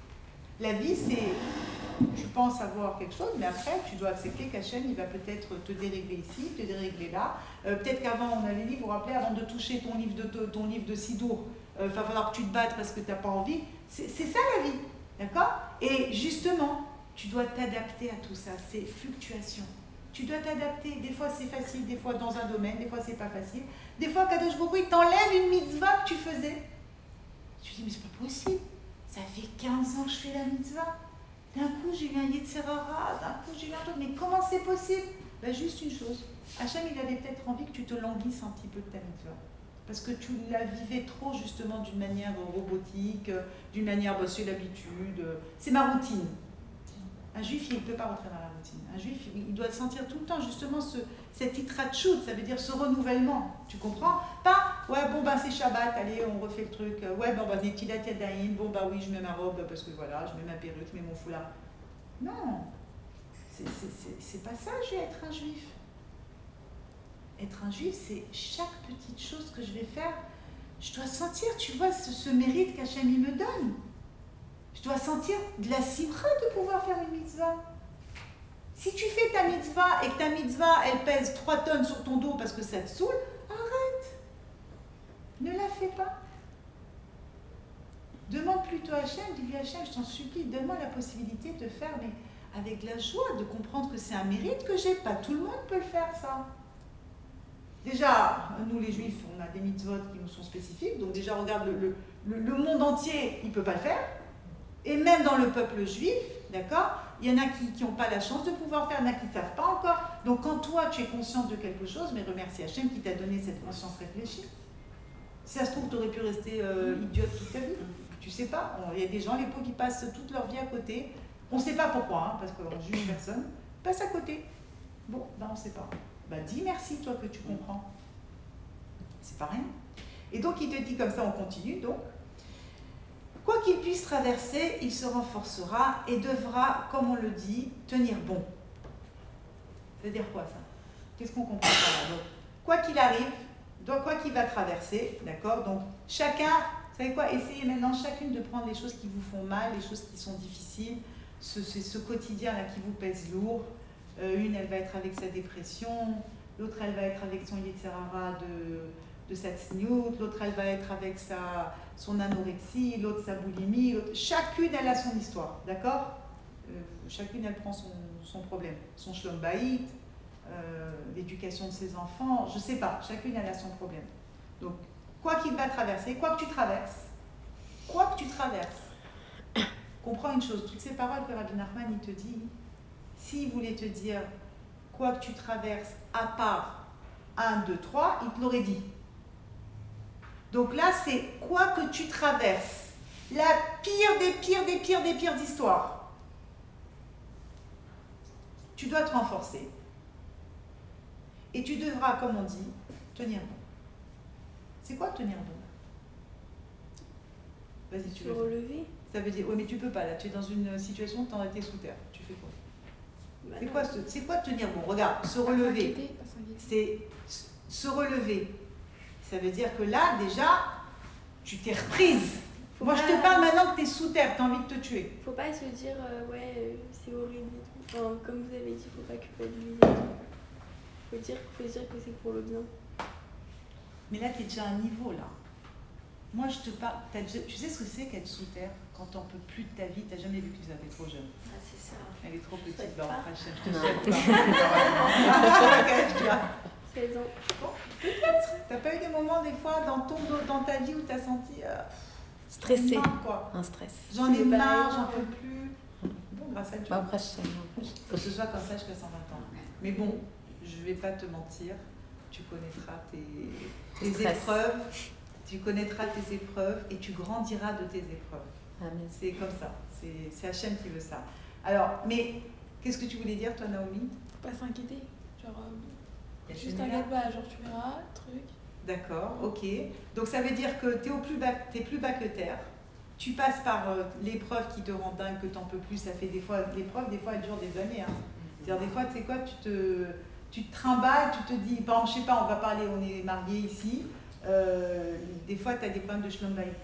La vie, c'est, tu penses avoir quelque chose, mais après, tu dois accepter qu'Hachem, il va peut-être te dérégler ici, te dérégler là. Euh, peut-être qu'avant, on avait dit, vous vous rappelez, avant de toucher ton livre de, ton livre de Sidour, il euh, va falloir que tu te battes parce que tu n'as pas envie. C'est, c'est ça la vie, d'accord? Et justement, tu dois t'adapter à tout ça, c'est fluctuation. Tu dois t'adapter, des fois c'est facile, des fois dans un domaine, des fois c'est pas facile. Des fois, Kadosh Baruch Hu, il t'enlève une mitzvah que tu faisais. Tu te dis, mais c'est pas possible, ça fait quinze ans que je fais la mitzvah. D'un coup, j'ai eu un Yetzerara, d'un coup, j'ai eu un truc, mais comment c'est possible? Ben, juste une chose, Hachem, il avait peut-être envie que tu te languisses un petit peu de ta mitzvah. Parce que tu la vivais trop justement d'une manière robotique, d'une manière, bah, c'est l'habitude, c'est ma routine. Un juif, il ne peut pas rentrer dans la routine. Un juif, il doit sentir tout le temps justement ce, cette itratchout, ça veut dire ce renouvellement. Tu comprends? Pas, ouais, bon, ben c'est Shabbat, allez, on refait le truc. Ouais, bon, ben, Netilat Yadayim, bon, bah oui, je mets ma robe parce que voilà, je mets ma perruque, je mets mon foulard. Non, c'est, c'est, c'est, c'est pas ça, je vais être un juif. Être un juif, c'est chaque petite chose que je vais faire, je dois sentir, tu vois, ce, ce mérite qu'Hachem il me donne. Je dois sentir de la simcha de pouvoir faire une mitzvah. Si tu fais ta mitzvah et que ta mitzvah, elle pèse trois tonnes sur ton dos parce que ça te saoule, arrête. Ne la fais pas. Demande plutôt à Hachem, dis-lui Hachem, je t'en supplie, donne-moi la possibilité de faire, mais avec la joie, de comprendre que c'est un mérite que j'ai. Pas tout le monde peut le faire, ça. Déjà, nous les juifs, on a des mitzvot qui nous sont spécifiques, donc déjà, regarde, le, le, le monde entier, il ne peut pas le faire. Et même dans le peuple juif, d'accord, Il y en a qui n'ont pas la chance de pouvoir faire, il y en a qui ne savent pas encore. Donc quand toi, tu es consciente de quelque chose, mais remercie Hachem qui t'a donné cette conscience réfléchie. Si ça se trouve, tu aurais pu rester euh, idiote toute ta vie. Tu sais pas. Il y a des gens, les pauvres, qui passent toute leur vie à côté. On ne sait pas pourquoi, hein, parce qu'on ne juge personne. Passe à côté. Bon, ben on ne sait pas. Ben dis merci, toi, que tu comprends. C'est pas rien. Et donc, il te dit comme ça, on continue, donc. Quoi qu'il puisse traverser, il se renforcera et devra, comme on le dit, tenir bon. Ça veut dire quoi, ça? Qu'est-ce qu'on comprend par là? Donc, quoi qu'il arrive, donc quoi qu'il va traverser, d'accord? Donc, chacun, vous savez quoi? Essayez maintenant chacune de prendre les choses qui vous font mal, les choses qui sont difficiles, ce, ce, ce quotidien-là qui vous pèse lourd. Euh, une, elle va être avec sa dépression, l'autre, elle va être avec son Yetzirara de... de sa tsniout, l'autre elle va être avec sa, son anorexie, l'autre sa boulimie, l'autre... chacune elle a son histoire, d'accord? euh, Chacune elle prend son, son problème, son shlom baït, euh, l'éducation de ses enfants, je sais pas, chacune elle a son problème. Donc, quoi qu'il va traverser, quoi que tu traverses, quoi que tu traverses, comprends une chose, toutes ces paroles que Rabbi Nachman il te dit, s'il voulait te dire quoi que tu traverses à part un, deux, trois, il te l'aurait dit. Donc là, c'est quoi que tu traverses, la pire des pires des pires des pires histoires. Tu dois te renforcer. Et tu devras, comme on dit, tenir bon. C'est quoi tenir bon? Vas-y, tu veux. Se relever. Ça veut dire, oui, mais tu peux pas, là, tu es dans une situation où tu en été sous terre. Tu fais quoi? Bah C'est non. quoi, ce, c'est quoi tenir bon? Regarde, se relever. Pas s'inquiéter, pas s'inquiéter. C'est se relever. Ça veut dire que là, déjà, tu t'es reprise. Faut Moi, pas- je te parle maintenant que tu es sous terre, tu as envie de te tuer. Faut pas se dire, euh, ouais, euh, c'est horrible et tout. Enfin, comme vous avez dit, faut pas culpabiliser et tout. Faut dire, faut dire que c'est pour le bien. Mais là, tu es déjà à un niveau, là. Moi, je te parle... t'as déjà- tu sais ce que c'est qu'être sous terre quand t'en peux plus de ta vie? Tu n'as jamais vu que tu étais trop jeune. Ah, c'est ça. Elle est trop petite, souhaite Laura pas. Frachel, je te Non. souhaite pas. Quel âge tu as? seize ans. T'as pas eu des moments, des fois, dans, ton, dans ta vie où tu as senti... Euh, Stressé. marre, quoi. Un stress. J'en ai C'est marre, pareil. j'en peux plus. Bon, grâce à Dieu. Bah, après, je sais. après, je- Que ce soit comme ça jusqu'à cent vingt ans. Mais bon, je vais pas te mentir, tu connaîtras tes, tes Stress. épreuves, tu connaîtras tes épreuves et tu grandiras de tes épreuves. Amen. C'est comme ça, c'est c'est Hachem qui veut ça. Alors, mais qu'est-ce que tu voulais dire, toi, Naomi? Faut pas s'inquiéter. Genre, euh, Il y a juste celui-là. t'inquiète pas, genre tu verras, truc. D'accord, ok. Donc ça veut dire que tu es plus bas, t'es plus bas que terre. Tu passes par euh, l'épreuve qui te rend dingue, que t'en peux plus. Ça fait des fois, l'épreuve, des fois, elle dure des années. Hein. C'est-à-dire, des fois, tu sais quoi, tu te, tu te trimbales, tu te dis, par exemple, je sais pas, on va parler, on est mariés ici. Euh, des fois, tu as des problèmes de shlom bayit.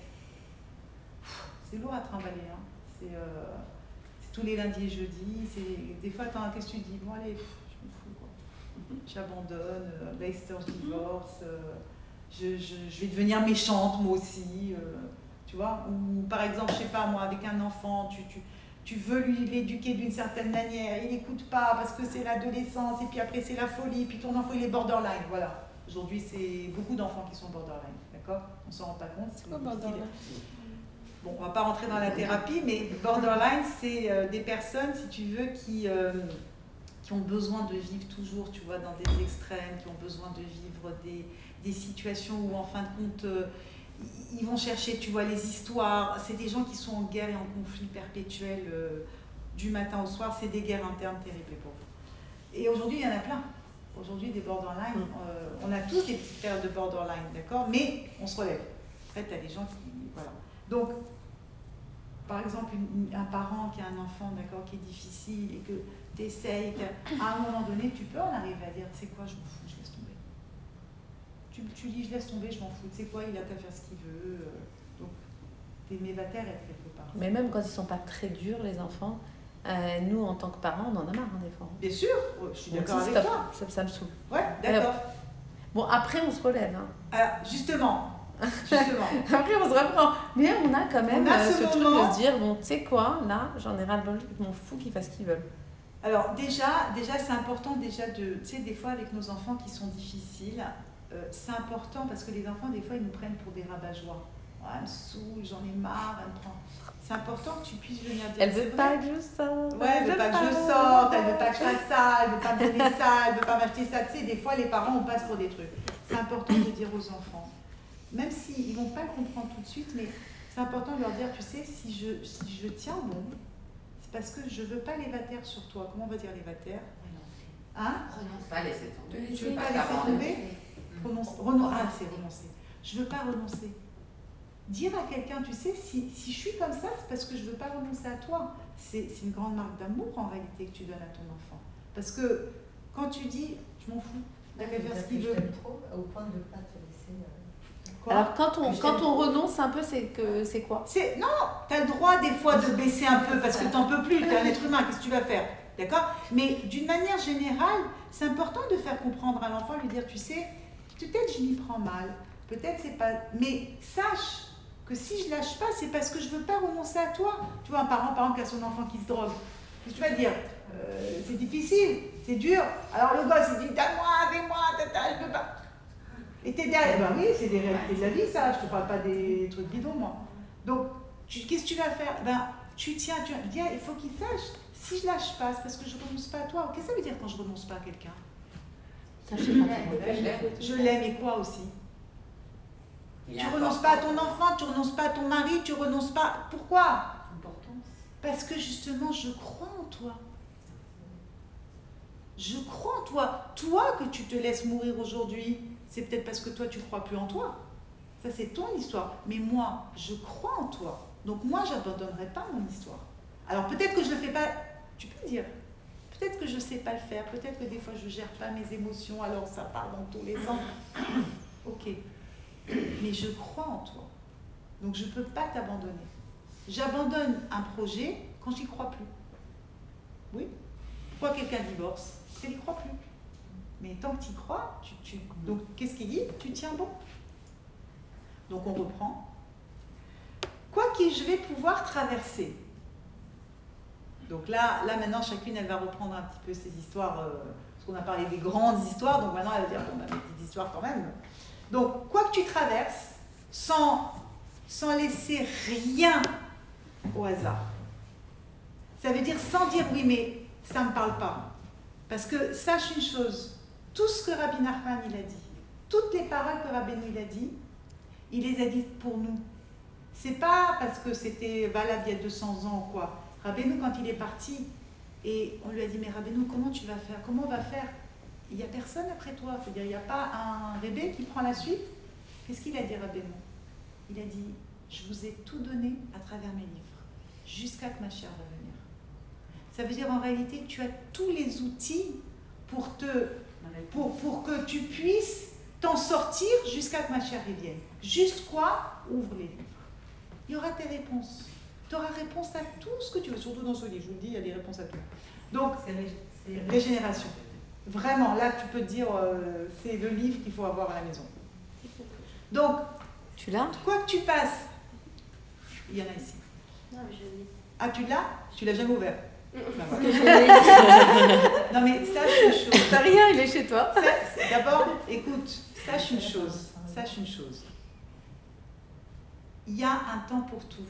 C'est lourd à trimballer. Hein. C'est euh, c'est tous les lundis et jeudis. C'est, des fois, t'as, qu'est-ce que tu dis? Bon, allez, pff, je me fous, quoi. J'abandonne. Euh, Leicester, je divorce. Euh, je, je, je vais devenir méchante, moi aussi. Euh, tu vois? Ou par exemple, je sais pas, moi, avec un enfant, tu, tu, tu veux lui l'éduquer d'une certaine manière. Il n'écoute pas parce que c'est l'adolescence. Et puis après, c'est la folie. Puis ton enfant, il est borderline. Voilà. Aujourd'hui, c'est beaucoup d'enfants qui sont borderline, d'accord? On s'en rend pas compte. C'est quoi borderline? Bon, on va pas rentrer dans la thérapie, mais borderline, c'est euh, des personnes, si tu veux, qui, euh, qui ont besoin de vivre toujours, tu vois, dans des extrêmes, qui ont besoin de vivre des, des situations où, en fin de compte, euh, ils vont chercher, tu vois, les histoires. C'est des gens qui sont en guerre et en conflit perpétuel euh, du matin au soir. C'est des guerres internes terribles, les pauvres. Et aujourd'hui, il y en a plein. Aujourd'hui, des borderline, euh, on a tous des petites périodes de borderline, d'accord? Mais on se relève. En fait, tu as des gens qui... Voilà. Donc, par exemple, une, un parent qui a un enfant, d'accord, qui est difficile et que tu essayes, qu'à un moment donné, tu peux en arriver à dire, tu sais quoi, je m'en fous, je laisse tomber. Tu, tu dis, je laisse tomber, je m'en fous. Tu sais quoi, il a qu'à faire ce qu'il veut. euh, Donc, t'es mévataire être quelque part. Mais même quand ils sont pas très durs, les enfants, euh, nous, en tant que parents, on en a marre, hein, des fois. Bien sûr, ouais, je suis On d'accord dit avec stop, toi. ça, ça me saoule. Ouais, d'accord. Bon, après, on se relève. Hein. Alors, justement, justement. Après, on se reprend. Mais on a quand même On a euh, ce ce truc moment- de se dire, bon, tu sais quoi, là, j'en ai ras-le-bol, je m'en fous qu'ils fassent ce qu'ils veulent. Alors déjà, déjà c'est important déjà de, tu sais, des fois avec nos enfants qui sont difficiles, euh, c'est important parce que les enfants des fois ils nous prennent pour des rabat-joie. oh, elle me saoule, j'en ai marre, elle me prend. C'est important que tu puisses venir dire. Elle veut c'est pas vrai. que je sorte. Ouais, elle veut pas que je sorte, elle veut pas que je fasse ça, elle veut pas me donner ça, elle veut pas m'acheter ça. Tu sais, des fois, les parents, on passe pour des trucs. C'est important de dire aux enfants, même s'ils ne vont pas le comprendre tout de suite, mais c'est important de leur dire, tu sais, si je, si je tiens bon, c'est parce que je veux pas l'évater sur toi. Comment on va dire l'évater? Hein? Renoncer. Pas laisser tomber. Tu veux Pas pas laisser tomber? Renoncer. Renoncer. Ah, c'est renoncer. Je veux pas renoncer. Dire à quelqu'un, tu sais, si, si je suis comme ça, c'est parce que je veux pas renoncer à toi. C'est c'est une grande marque d'amour en réalité que tu donnes à ton enfant. Parce que quand tu dis, je m'en fous, il va faire ce qu'il veut. Je t'aime trop au point de ne pas te laisser. euh, Quoi? Alors quand on, Que je quand t'aime on trop. renonce un peu, c'est que c'est quoi? C'est non, tu as le droit des fois de baisser un peu parce que tu n'en peux plus, tu es un être humain, qu'est-ce que tu vas faire? D'accord? Mais d'une manière générale, c'est important de faire comprendre à l'enfant, lui dire, tu sais, peut-être je m'y prends mal, peut-être c'est pas... Mais sache que si je lâche pas, c'est parce que je veux pas renoncer à toi. Tu vois, un parent, par exemple, qui a son enfant qui se drogue, qu'est-ce que tu vas dire? Euh, c'est difficile, c'est dur. Alors le gosse, il dit, donne-moi, fais-moi, tata, je peux pas. Et t'es derrière, ben oui, c'est des réalités de la vie, ça, je te parle pas des trucs bidons, moi. Donc, tu- qu'est-ce que tu vas faire? Ben, tu tiens, tu dis, il faut qu'il sache, si je lâche pas, c'est parce que je renonce pas à toi. Qu'est-ce que ça veut dire quand je renonce pas à quelqu'un? Ça, je sais pas trop. Je l'aime. Je l'aime et quoi aussi? Il Tu est renonces pas à ton enfant, tu renonces pas à ton mari, tu renonces pas. Pourquoi? Importance. Parce que justement, je crois en toi. Je crois en toi. Toi que tu te laisses mourir aujourd'hui, c'est peut-être parce que toi, tu crois plus en toi. Ça, c'est ton histoire. Mais moi, je crois en toi. Donc moi, j'abandonnerai pas mon histoire. Alors peut-être que je le fais pas, tu peux me dire, peut-être que je sais pas le faire, peut-être que des fois, je gère pas mes émotions, alors ça part dans tous les sens. Ok. Mais je crois en toi. Donc je ne peux pas t'abandonner. J'abandonne un projet quand j'y crois plus. Oui. Pourquoi quelqu'un divorce? Parce qu'il n'y croit plus. Mais tant que tu y crois, tu, tu... donc qu'est-ce qu'il dit? Tu tiens bon. Donc on reprend. Quoi que je vais pouvoir traverser. Donc là, là maintenant, chacune, elle va reprendre un petit peu ses histoires, euh, parce qu'on a parlé des grandes histoires, donc maintenant elle va dire, bon, bah, des petites histoires quand même. Donc, quoi que tu traverses, sans, sans laisser rien au hasard. Ça veut dire sans dire oui, mais ça ne me parle pas. Parce que sache une chose, tout ce que Rabbi Nachman il a dit, toutes les paroles que Rabbeinu il a dit, il les a dites pour nous. C'est pas parce que c'était valable il y a deux cents ans ou quoi. Rabbeinu, quand il est parti, et on lui a dit, mais Rabbeinu, comment tu vas faire? Comment on va faire? Il n'y a personne après toi. C'est-à-dire, il n'y a pas un Rébé qui prend la suite. Qu'est-ce qu'il a dit, Rabbeinu? Il a dit, je vous ai tout donné à travers mes livres, jusqu'à que ma chair va venir. Ça veut dire en réalité que tu as tous les outils pour, te, pour, pour que tu puisses t'en sortir jusqu'à que ma chair revienne. Juste quoi? Ouvre les livres. Il y aura tes réponses. Tu auras réponse à tout ce que tu veux, surtout dans ce livre. Je vous le dis, il y a des réponses à tout. Donc, C'est ré- c'est- régénération. Vraiment, là, tu peux te dire, euh, c'est le livre qu'il faut avoir à la maison. Donc, Tu l'as? quoi que tu passes, il y en a ici. Non, mais je l'ai. Ah, tu l'as? Tu l'as jamais ouvert? Bah, Parce voilà. que je l'ai. Non, mais sache une chose. T'as rien, il est chez toi. Sa- c'est- D'abord, écoute, sache une chose. Sache une chose. Il y a un temps pour tout.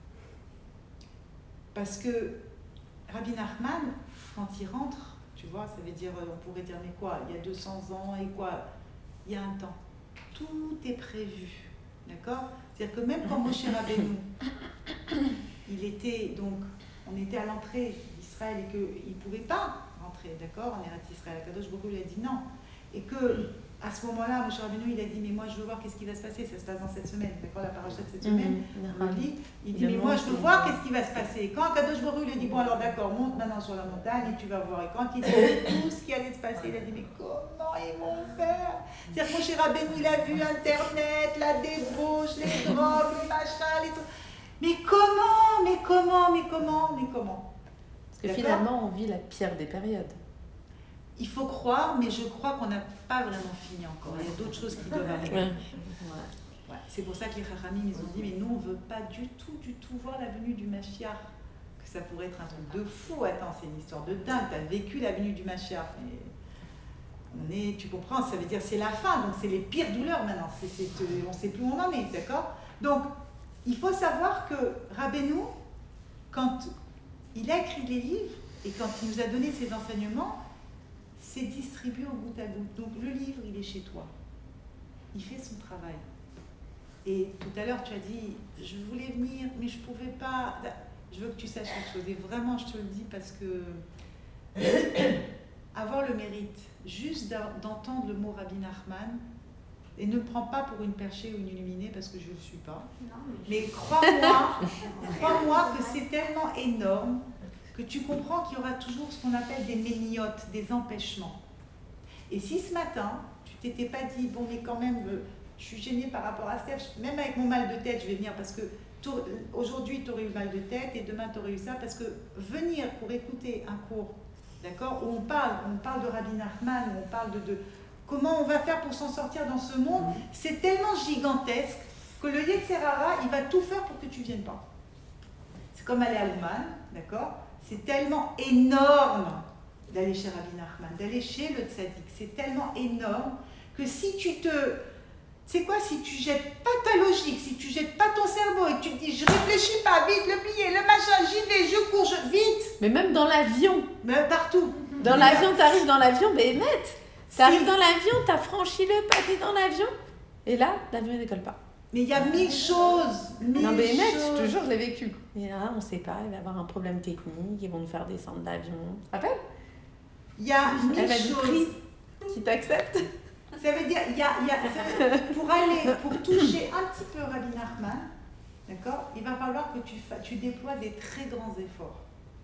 Parce que Rabbi Nachman, quand il rentre, tu vois, ça veut dire, on pourrait dire, mais quoi, il y a deux cents ans et quoi? Il y a un temps. Tout est prévu. D'accord? C'est-à-dire que même quand Moshe Rabbeinu, il était donc, on était à l'entrée d'Israël et qu'il ne pouvait pas rentrer, d'accord? On est à Israël. Kadosh Baruch Hu lui a dit non. Et que à ce moment-là, Moshe Rabbeinu, il a dit, mais moi je veux voir qu'est-ce qui va se passer. Ça se passe dans cette semaine, d'accord? La paracha de cette semaine. On le lit, il dit, mais moi je veux voir qu'est-ce qui va se passer. Quand Kadosh Baruch Hu lui a dit, bon alors d'accord, monte maintenant sur la montagne et tu vas voir. Et quand il a dit tout ce qui allait se passer, il a dit, mais comment ils vont faire? C'est-à-dire que Moshe Rabbeinu, il a vu Internet, la débauche, les drogues, les machins, les trucs. Mais comment, mais comment, mais comment, mais comment? Parce que D'accord? finalement, on vit la pire des périodes. Il faut croire, mais je crois qu'on n'a pas vraiment fini encore. Il y a d'autres choses qui doivent arriver. Ouais. Ouais, c'est pour ça que les Chachamim, ils ont dit, mais nous, on ne veut pas du tout, du tout voir la venue du Mashiach. Que ça pourrait être un truc de fou. Attends, c'est une histoire de dingue. Tu as vécu la venue du Mashiach. Mais on est, tu comprends, ça veut dire c'est la fin. Donc, c'est les pires douleurs maintenant. C'est, c'est, on ne sait plus où on en est, d'accord? Donc, il faut savoir que Rabbeinu, quand il a écrit les livres et quand il nous a donné ses enseignements, c'est distribué au goutte à goutte. Donc le livre, il est chez toi. Il fait son travail. Et tout à l'heure, tu as dit, je voulais venir, mais je ne pouvais pas. Je veux que tu saches quelque chose. Et vraiment, je te le dis parce que avoir le mérite juste d'entendre le mot Rabbi Nachman, et ne me prends pas pour une perchée ou une illuminée parce que je ne le suis pas. Non, mais Mais crois-moi, crois-moi que c'est tellement énorme que tu comprends qu'il y aura toujours ce qu'on appelle des méniotes, des empêchements. Et si ce matin, tu t'étais pas dit, bon mais quand même, je suis gênée par rapport à Steph, même avec mon mal de tête, je vais venir parce que aujourd'hui tu aurais eu mal de tête et demain tu aurais eu ça, parce que venir pour écouter un cours, d'accord, où on parle, on parle de Rabbi Nachman, où on parle de, de comment on va faire pour s'en sortir dans ce monde, c'est tellement gigantesque que le Yetzer Hara, il va tout faire pour que tu ne viennes pas. C'est comme aller à l'Ouman, d'accord? C'est tellement énorme d'aller chez Rabbi Nachman, d'aller chez le Tzaddik. C'est tellement énorme que si tu te... Tu sais quoi, si tu jettes pas ta logique, si tu jettes pas ton cerveau et que tu te dis, je réfléchis pas, vite, le billet, le machin, j'y vais, je cours, je... vite. Mais même dans l'avion. Mais partout. Dans l'avion, t'arrives dans l'avion, mais Emmett, t'arrives dans l'avion, t'as franchi le pas, t'es dans l'avion, et là, l'avion ne décolle pas. Mais il y a mille choses, mille Non mais Emmett, choses. je te jure, je l'ai vécu. Et là, on sait pas, il va y avoir un problème technique, ils vont nous faire descendre d'avion. Tu te rappelles? Il y a mille Elle va du prix choses. qui t'accepte. Ça veut dire, il y a, il y a, pour aller, pour toucher un petit peu Rabbi Nachman, d'accord, il va falloir que tu, fa, tu déploies des très grands efforts.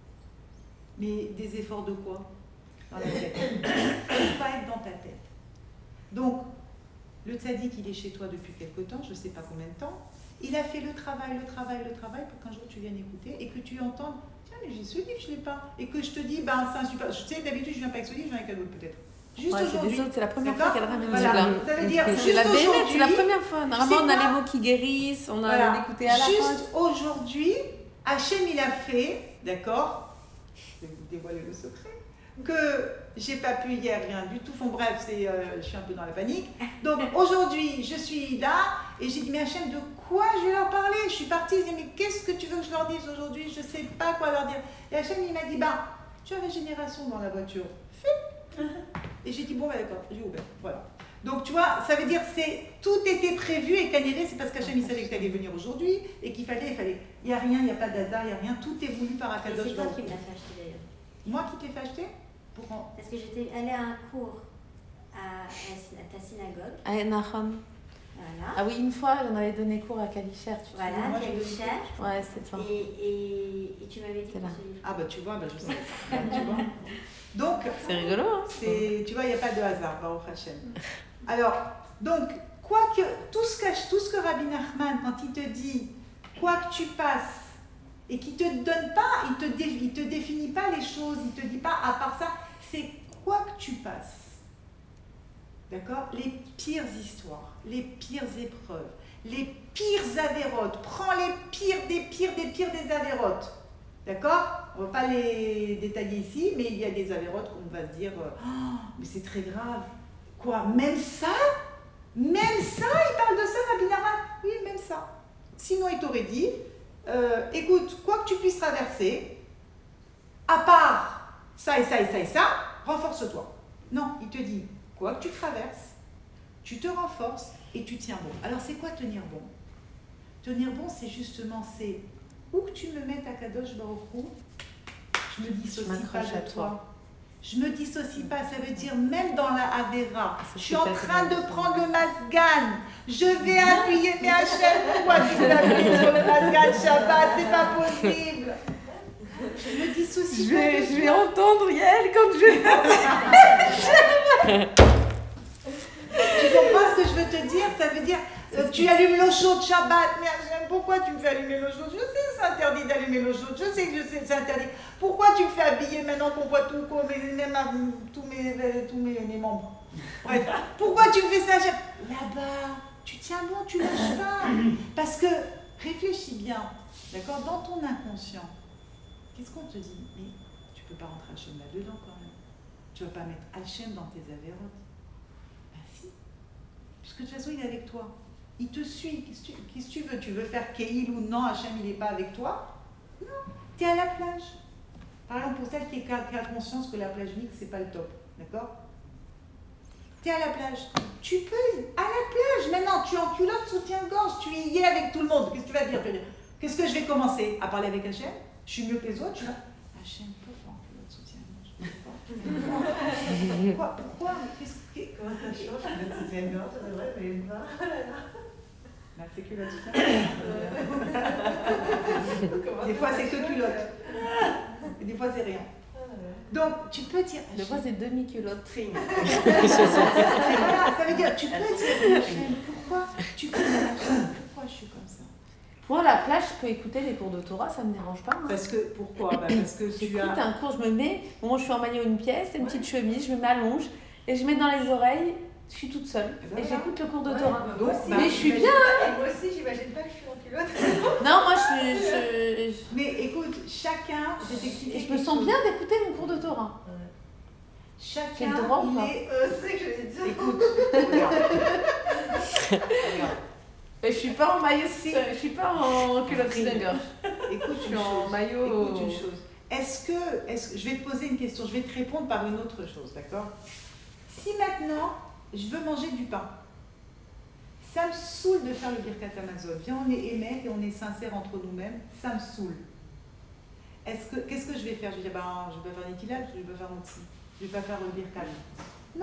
Mais des efforts de quoi? Dans la tête. Il ne faut pas être dans ta tête. Donc, le tzaddik, il est chez toi depuis quelque temps, je ne sais pas combien de temps. Il a fait le travail, le travail, le travail pour qu'un jour tu viennes écouter et que tu entendes, tiens, mais j'ai ce livre, je ne l'ai pas. Et que je te dis, ben, c'est un super. Je sais, d'habitude, je viens pas avec ce livre, je viens avec un autre peut-être. Juste Ouais, aujourd'hui. c'est, c'est la première D'accord, fois qu'elle ramène voilà. ce là. Ça veut dire, C'est juste la aujourd'hui, Béhémet, c'est la première fois. Normalement, sais on a quoi les mots qui guérissent, on a Voilà. l'écouté à la fin. Juste aujourd'hui, Hachem, il a fait, d'accord, je vais vous dévoiler le secret, que j'ai pas pu hier rien du tout. Enfin bref, c'est, euh, je suis un peu dans la panique. Donc aujourd'hui, je suis là et j'ai dit, mais Hachem, de quoi je vais leur parler? Je suis partie, je dis, mais qu'est-ce que tu veux que je leur dise aujourd'hui? Je sais pas quoi leur dire. Et Hachem, il m'a dit, bah, tu as régénération dans la voiture. Fais. Et j'ai dit, bon, bah, d'accord, j'ai ouvert. Voilà. Donc tu vois, ça veut dire c'est tout était prévu et canéré, c'est parce qu'Hachem il savait que tu allais venir aujourd'hui et qu'il fallait, il fallait. Il n'y a rien, il n'y a pas d'hasard, il n'y a rien, tout est voulu par Et Akadosh c'est toi Baruch qui Hu. me l'as fait acheter d'ailleurs. Moi qui t'ai fait acheter? Pour en- Parce que j'étais allée à un cours à, à ta synagogue. Ah, Nahum. Voilà. Ah oui, une fois, j'en avais donné cours à Kalicher, tu te Voilà, souviens? moi, tu as j'ai eu donné- cher. Ouais, c'est toi. Et, et, et tu m'avais dit C'est pour là. ce livre. Ah bah tu vois, bah, je sais. Bah, tu vois. Donc, C'est rigolo, hein? c'est, tu vois, il n'y a pas de hasard, Baruch Hashem. Alors, donc, quoi que, tout ce que, tout ce que Rabbi Nachman, quand il te dit, quoi que tu passes, et qu'il ne te donne pas, il ne te, dé, il te définit pas les choses, il ne te dit pas, à part ça, c'est quoi que tu passes. D'accord? Les pires histoires, les pires épreuves, les pires avérotes. Prends les pires des pires des pires des avérotes. D'accord? On ne va pas les détailler ici, mais il y a des avérotes qu'on va se dire, oh, mais c'est très grave. Quoi? Même ça? Même ça? Il parle de ça, Rabbi Nachman? Oui, même ça. Sinon, il t'aurait dit, euh, écoute, quoi que tu puisses traverser, à part ça et ça et ça et ça, renforce-toi. Non, il te dit, quoi que tu traverses, tu te renforces et tu tiens bon. Alors, c'est quoi tenir bon? Tenir bon, c'est justement, c'est où que tu me mettes à Kadosh Baruch Hu, je me dissocie pas m'accroche à de toi. toi. Je me dissocie pas, ça veut dire même dans la Avera, c'est je suis en tout à fait train de différent. prendre le masgan, je vais appuyer mes Hachem, pourquoi tu veux appuyer sur le masgan Shabbat, c'est pas possible. Je me dissocie Je pas vais, de je vais toi. entendre Yael quand je vais faire Tu comprends ce que je veux te dire? Ça veut dire, euh, tu allumes l'eau chaude Shabbat, mais Hachem, pourquoi tu me fais allumer l'eau chaude? Je sais que c'est interdit d'allumer l'eau chaude, je sais que je sais que c'est interdit. Pourquoi tu me fais habiller maintenant qu'on voit tout, qu'on, même, tous, mes, tous mes, mes membres? Bref, pourquoi tu me fais ça, Hachem? Là-bas, tu tiens bon, tu lâches pas. Parce que, réfléchis bien, d'accord, dans ton inconscient, qu'est-ce qu'on te dit? Mais tu peux pas rentrer Hachem là-dedans quand même. Tu vas pas mettre Hachem dans tes avérotes. Ben si. Puisque de toute façon, il est avec toi. Il te suit. Qu'est-ce que tu, qu'est-ce que tu veux? Tu veux faire Keil ou non, Hachem, il n'est pas avec toi? Non, tu es à la plage. Par exemple, pour celle qui, qui a conscience que la plage mixte, c'est pas le top. D'accord? Tu es à la plage. Tu peux, à la plage. Maintenant, tu es en culotte, soutien-gorge. Tu y es avec tout le monde. Qu'est-ce que tu vas dire? Qu'est-ce que je vais commencer? À parler avec Hachem? Je suis mieux que les autres? Tu vas, Hachem, pourquoi en culotte, soutien-gorge? Pourquoi? Pourquoi? Qu'est-ce que... Comment ça change? Culotte soutien-gorge, c'est vrai, mais pas. Bah, c'est culotte, soutien-gorge. Des fois, c'est que culotte. Et des fois, c'est rien. Donc, tu peux dire. Des fois, c'est demi-culotte. Voilà, ça veut dire, tu peux dire, Hachem, pourquoi? Tu peux dire, Hachem, pourquoi je suis comme ça? Moi, à la plage, je peux écouter les cours de Torah, ça me dérange pas. Hein. Parce que, pourquoi? Bah, parce que tu J'écoute as. un cours, je me mets, moi je suis en maillot une pièce, une petite chemise, je me m'allonge et je mets dans les oreilles, je suis toute seule et j'écoute le cours de Torah. Ouais, moi aussi, mais je suis bien. Et moi aussi, j'imagine pas que je suis en culotte. Non, moi je suis. Je, je, Mais écoute, chacun, je vais t'expliquer je me quelque sens chose. bien d'écouter mon cours de Torah. J'ai Chacun, le droit ou il pas? est. Euh, c'est que je vais dire. Écoute, regarde. Regarde. Et je suis pas en maillot, je suis pas en culotte soutien-gorge. Écoute, Je suis une en chose. maillot. Écoute une chose. Est-ce que, est-ce que, je vais te poser une question, je vais te répondre par une autre chose, d'accord? Si maintenant, je veux manger du pain, ça me saoule de faire le Birkat Amazon. Viens, on est émet et on est sincère entre nous-mêmes, ça me saoule. Est-ce que, qu'est-ce que je vais faire? Je vais dire, ben, je vais pas faire Netilat, je vais pas faire Motsi, je vais pas faire le Birkat. Non.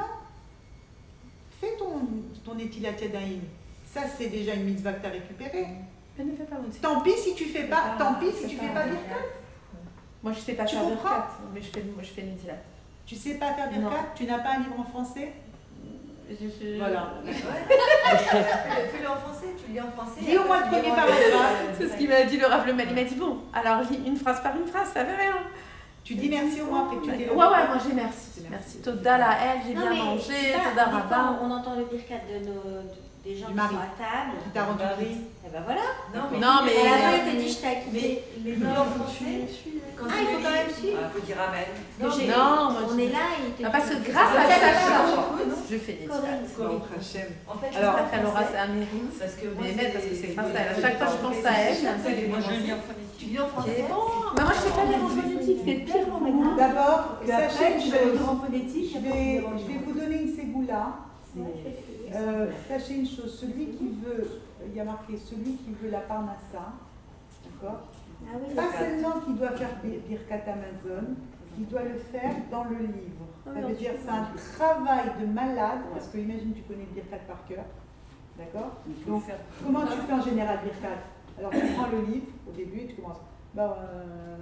Fais ton, ton Netilat Yadayim. Ça, c'est déjà une mitzvah que tu as récupérée. Mais ne fais pas mon Tant pis si tu fais pas, tant pis si tu fais pas Birkat. Moi je sais pas Tu faire comprends? Birkat, mais je fais, moi je fais Netilat. Tu sais pas faire Non. Birkat? Tu n'as pas un livre en français? Je, je... Voilà. Fais-le en français, tu le lis en français. Dis au moins le premier paragraphe. C'est ce qu'il m'a dit le Rav Lemel. Il m'a dit bon, alors lis une phrase par une phrase, ça fait rien. Tu dis merci au moins après que tu Ouais, t'es ouais, moi j'ai merci. Merci. Toda la elle, j'ai Non, bien mais mangé, c'est pas- Toda des fois, Rabba. on entend le birkat de nos, de- des gens Du qui mari. sont à table. Qui t'a rendu triste. Et ben voilà. Non, mais, Non, mais- Et à la fin, euh, il te dit je t'ai acquitté. mais les Non, livres en faut français, Ah, quand tu il faut les quand lis- même suivre. Il faut dire Amen. Que j'ai- Non, moi, on je- est là et il te Ah, parce dit- que grâce à Ah, ça, ça, je fais des Corinne. Donc, Hachem. En fait, Alors, je Alors, Laura, français, c'est un mérite. parce que moi, Mais c'est même parce que des- c'est grâce à elle. À des- chaque fois, je pense à elle. Moi, je lis en Tu phonétique. lis en français. C'est bon. Mais moi, je sais pas lire en phonétique, c'est pire pour moi. D'abord, Et après, sachez que tu je vas vais, lire en phonétique. je vais, je vais vous donner une ségoula. Euh, sachez une chose, celui qui veut, il y a marqué celui qui veut la parnassa, d'accord? Ah oui, Pas seulement qu'il doit faire Bir- Birkat Amazon, il doit le faire dans le livre. Ça veut dire c'est un travail de malade, parce que imagine tu connais Birkat par cœur, d'accord? Donc comment tu fais en général Birkat? Alors tu prends le livre au début et tu commences. Bah, euh,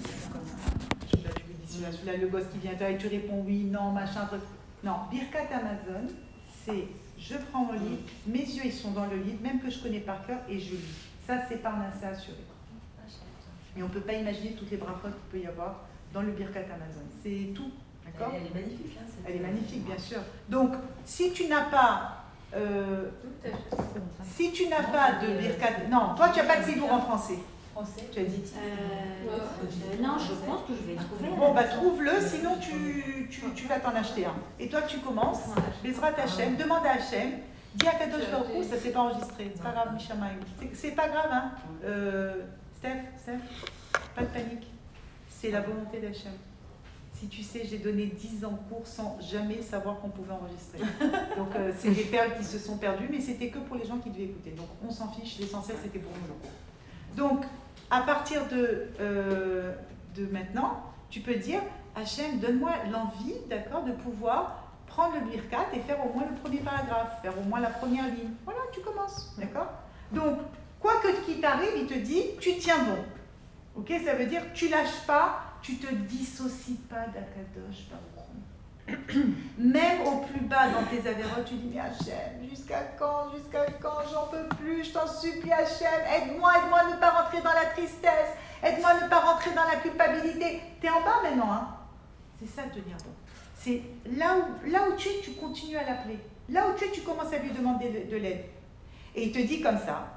je sais pas, tu lui dis celui-là, celui-là, le gosse qui vient et tu réponds oui, non, machin, truc. Non, Birkat Amazon, c'est je prends mon livre, mes yeux ils sont dans le livre, même que je connais par cœur, et je lis. Ça c'est Parnassa assuré. Et on ne peut pas imaginer toutes les brachotes qu'il peut y avoir dans le Birkat Amazon. C'est tout, d'accord? Elle est magnifique. Hein, cette- Elle est magnifique, bien sûr. Donc, si tu n'as pas, euh, si tu n'as pas de Birkat, non, toi tu n'as pas de Sidour en français. Français. Tu as dit. Euh, euh, non, je pense que je vais trouver. Bon, bah trouve-le, sinon tu, tu, tu vas t'en acheter un. Et toi tu commences, Bezrat Hachem, demande à Hachem, dis à Kadosh Baruch Hu, ça s'est pas enregistré, c'est pas grave, Mishamayim. C'est- C'est pas grave, hein. Euh, Steph, Steph, pas de panique. C'est la volonté d'Hachem. Si tu sais, j'ai donné dix ans de cours sans jamais savoir qu'on pouvait enregistrer. Donc euh, c'est des perles qui se sont perdues, mais c'était que pour les gens qui devaient écouter. Donc on s'en fiche, l'essentiel c'était pour nous. Donc à partir de, euh, de maintenant, tu peux dire, Hachem, donne-moi l'envie, d'accord, de pouvoir prendre le birkat et faire au moins le premier paragraphe, faire au moins la première ligne. Voilà, tu commences, d'accord? Donc, quoi que qui t'arrive, il te dit, tu tiens bon. Ok, ça veut dire, tu lâches pas, tu te dissocies pas d'Akadosh Baruch Hu. Même au plus bas dans tes avérotes, tu dis, mais Hachem, jusqu'à quand, jusqu'à quand, j'en peux plus, je t'en supplie Hachem, aide-moi, aide-moi à ne pas rentrer dans la tristesse, aide-moi à ne pas rentrer dans la culpabilité. T'es en bas maintenant, hein? C'est ça, tenir bon. C'est là où, là où tu es, tu continues à l'appeler. Là où tu es, tu commences à lui demander de, de l'aide. Et il te dit comme ça.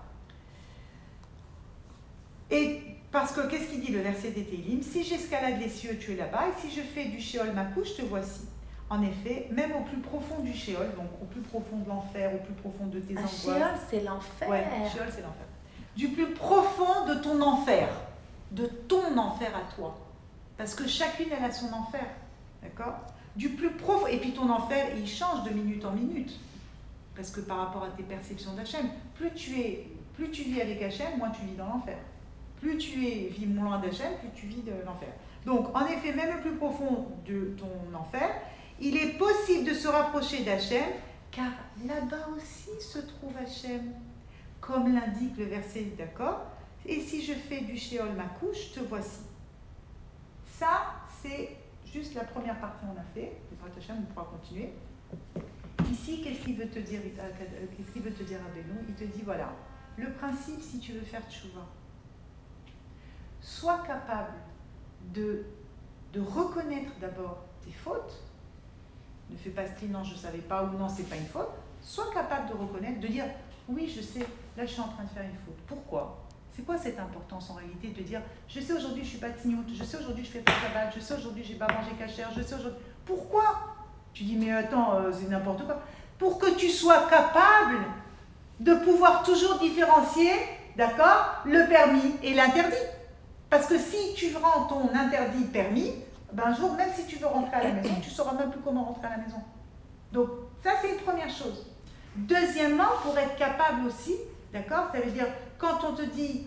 Et parce que, qu'est-ce qu'il dit le verset des Télim? Si j'escalade les cieux, tu es là-bas, et si je fais du Sheol ma couche, te voici. en effet, même au plus profond du Sheol, donc au plus profond de l'enfer, au plus profond de tes Un angoisses. Sheol, c'est l'enfer. Ouais, Sheol, c'est l'enfer. Du plus profond de ton enfer, de ton enfer à toi. Parce que chacune, elle a son enfer. D'accord? Du plus profond. Et puis ton enfer, il change de minute en minute. Parce que par rapport à tes perceptions d'Hachem, plus tu es, plus tu vis avec Hachem, moins tu vis dans l'enfer. Plus tu es, vis loin d'Hachem, plus tu vis de l'enfer. Donc, en effet, même le plus profond de ton enfer, il est possible de se rapprocher d'Hachem, car là-bas aussi se trouve Hachem, comme l'indique le verset, d'accord? Et si je fais du Sheol ma couche, te voici. Ça, c'est juste la première partie qu'on a fait. Hachem, on pourra continuer. Ici, qu'est-ce qu'il veut te dire, qu'est-ce qu'il veut te dire Abelon? Il te dit, voilà, le principe, si tu veux faire tchouva, sois capable de, de reconnaître d'abord tes fautes. Ne fais pas style, non, je ne savais pas, ou non, c'est pas une faute. Sois capable de reconnaître, de dire, oui, je sais, là, je suis en train de faire une faute. Pourquoi? C'est quoi cette importance en réalité de dire, je sais aujourd'hui, je ne suis pas tignoute, je sais aujourd'hui, je ne fais pas de tabac, je sais aujourd'hui, je n'ai pas mangé cachère, je sais aujourd'hui. Pourquoi? Tu dis, mais attends, euh, c'est n'importe quoi. Pour que tu sois capable de pouvoir toujours différencier, d'accord, le permis et l'interdit. Parce que si tu rends ton interdit permis, ben un jour, même si tu veux rentrer à la maison, tu ne sauras même plus comment rentrer à la maison. Donc, ça, c'est une première chose. Deuxièmement, pour être capable aussi, d'accord, ça veut dire, quand on te dit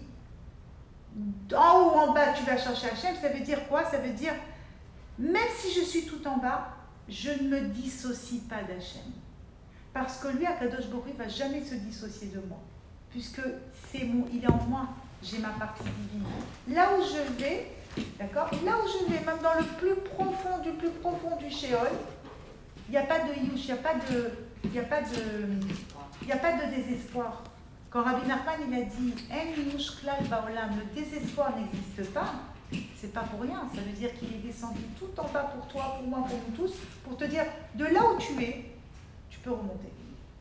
en haut ou en bas, tu vas chercher Hachem, ça veut dire quoi? Ça veut dire, même si je suis tout en bas, je ne me dissocie pas d'Hachem. Parce que lui, Akadosh Baruch Hu, ne va jamais se dissocier de moi. Puisque c'est mon, il est en moi, j'ai ma partie divine. Là où je vais, d'accord, là où je vais, même dans le plus profond du plus profond du Sheol, il n'y a pas de yush, il n'y a pas de, il n'y a pas de, il n'y a pas de désespoir. Quand Rabbi Nachman, il a dit « En yush klal baolam », le désespoir n'existe pas, c'est pas pour rien. Ça veut dire qu'il est descendu tout en bas pour toi, pour moi, pour nous tous, pour te dire, de là où tu es, tu peux remonter.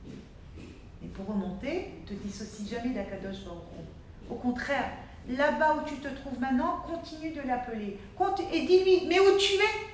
Et pour remonter, ne te dissocie jamais d'Akadosh Baruch Hu. Au contraire, là-bas où tu te trouves maintenant, continue de l'appeler. Et dis-lui, mais où tu es?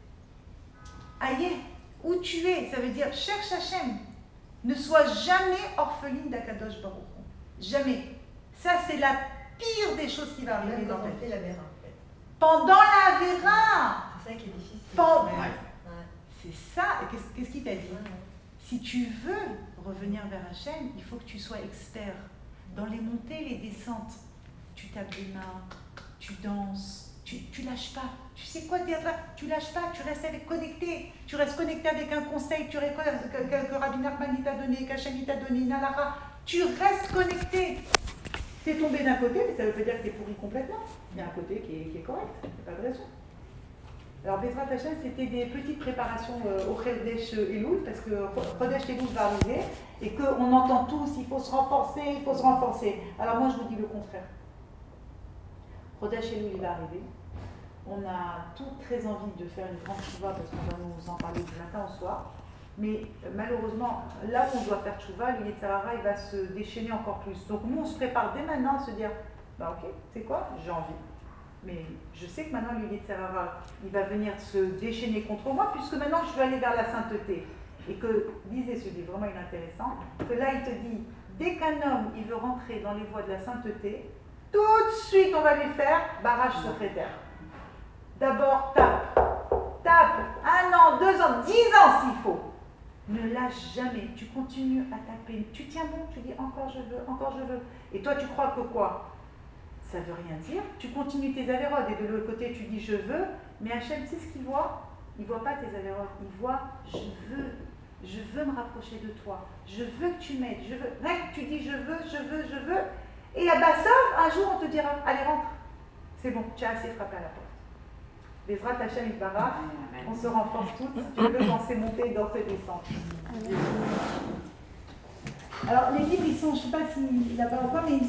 Aïe, où tu es? Ça veut dire, cherche Hachem. Ne sois jamais orpheline d'Akadosh Baruch Hu. Jamais. Ça, c'est la pire des choses qui va arriver Même dans quand ta on fait vie. la Véra, en fait. Pendant la Véra. C'est ça qui est difficile. Pendant... Ouais. Ouais. Ouais. C'est ça. Et qu'est-ce, qu'est-ce qu'il t'a dit? Ouais. Si tu veux revenir vers Hachem, il faut que tu sois expert dans les montées, les descentes. Tu tapes des mains, tu danses, tu, tu lâches pas. Tu sais quoi dire? Tu lâches pas, tu restes avec connecté. Tu restes connecté avec un conseil tu restes, que, que, que Rabbi Nachman t'a donné, qu'Hachem t'a donné, Nalara. Tu restes connecté. T'es tombé d'un côté, mais ça ne veut pas dire que t'es pourri complètement. Il y a un côté qui est, qui est correct, il n'y a pas de raison. Alors, Bezrat Hachem, c'était des petites préparations euh, au Chodesh Elul, parce que Chodesh Elul va arriver, et qu'on entend tous, il faut se renforcer, il faut se renforcer. Alors moi, je vous dis le contraire. Chodesh Elul, il va arriver. On a tout très envie de faire une grande tchouva, parce qu'on va nous en parler du matin au soir. Mais euh, malheureusement, là où on doit faire tchouva, le Yetzer Hara, il va se déchaîner encore plus. Donc nous, on se prépare dès maintenant à se dire, bah ok, c'est quoi? J'ai envie. Mais je sais que maintenant, le Yetzer Hara, il va venir se déchaîner contre moi, puisque maintenant, je vais aller vers la sainteté. Et que, lisez ce livre, vraiment il est intéressant, que là, il te dit, dès qu'un homme, il veut rentrer dans les voies de la sainteté, tout de suite, on va lui faire barrage secrétaire. D'abord, tape. Tape. Un an, deux ans, dix ans s'il faut. Ne lâche jamais. Tu continues à taper. Tu tiens bon, tu dis encore je veux, encore je veux. Et toi, tu crois que quoi? Ça veut rien dire. Tu continues tes avérodes et de l'autre côté, tu dis je veux. Mais Hachem, tu sais ce qu'il voit? Il ne voit pas tes avérodes. Il voit je veux. Je veux me rapprocher de toi. Je veux que tu m'aides. Je veux. Rien que tu dis je veux, je veux, je veux. Et à Bassov, un jour, on te dira allez, rentre. C'est bon, tu as assez frappé à la porte. Bezrat Hachem Yitbarach, on se renforce toutes, si tu veux, dans ces montées et dans ces descentes. Alors, les livres, ils sont, je ne sais pas si là-bas ou pas, mais ils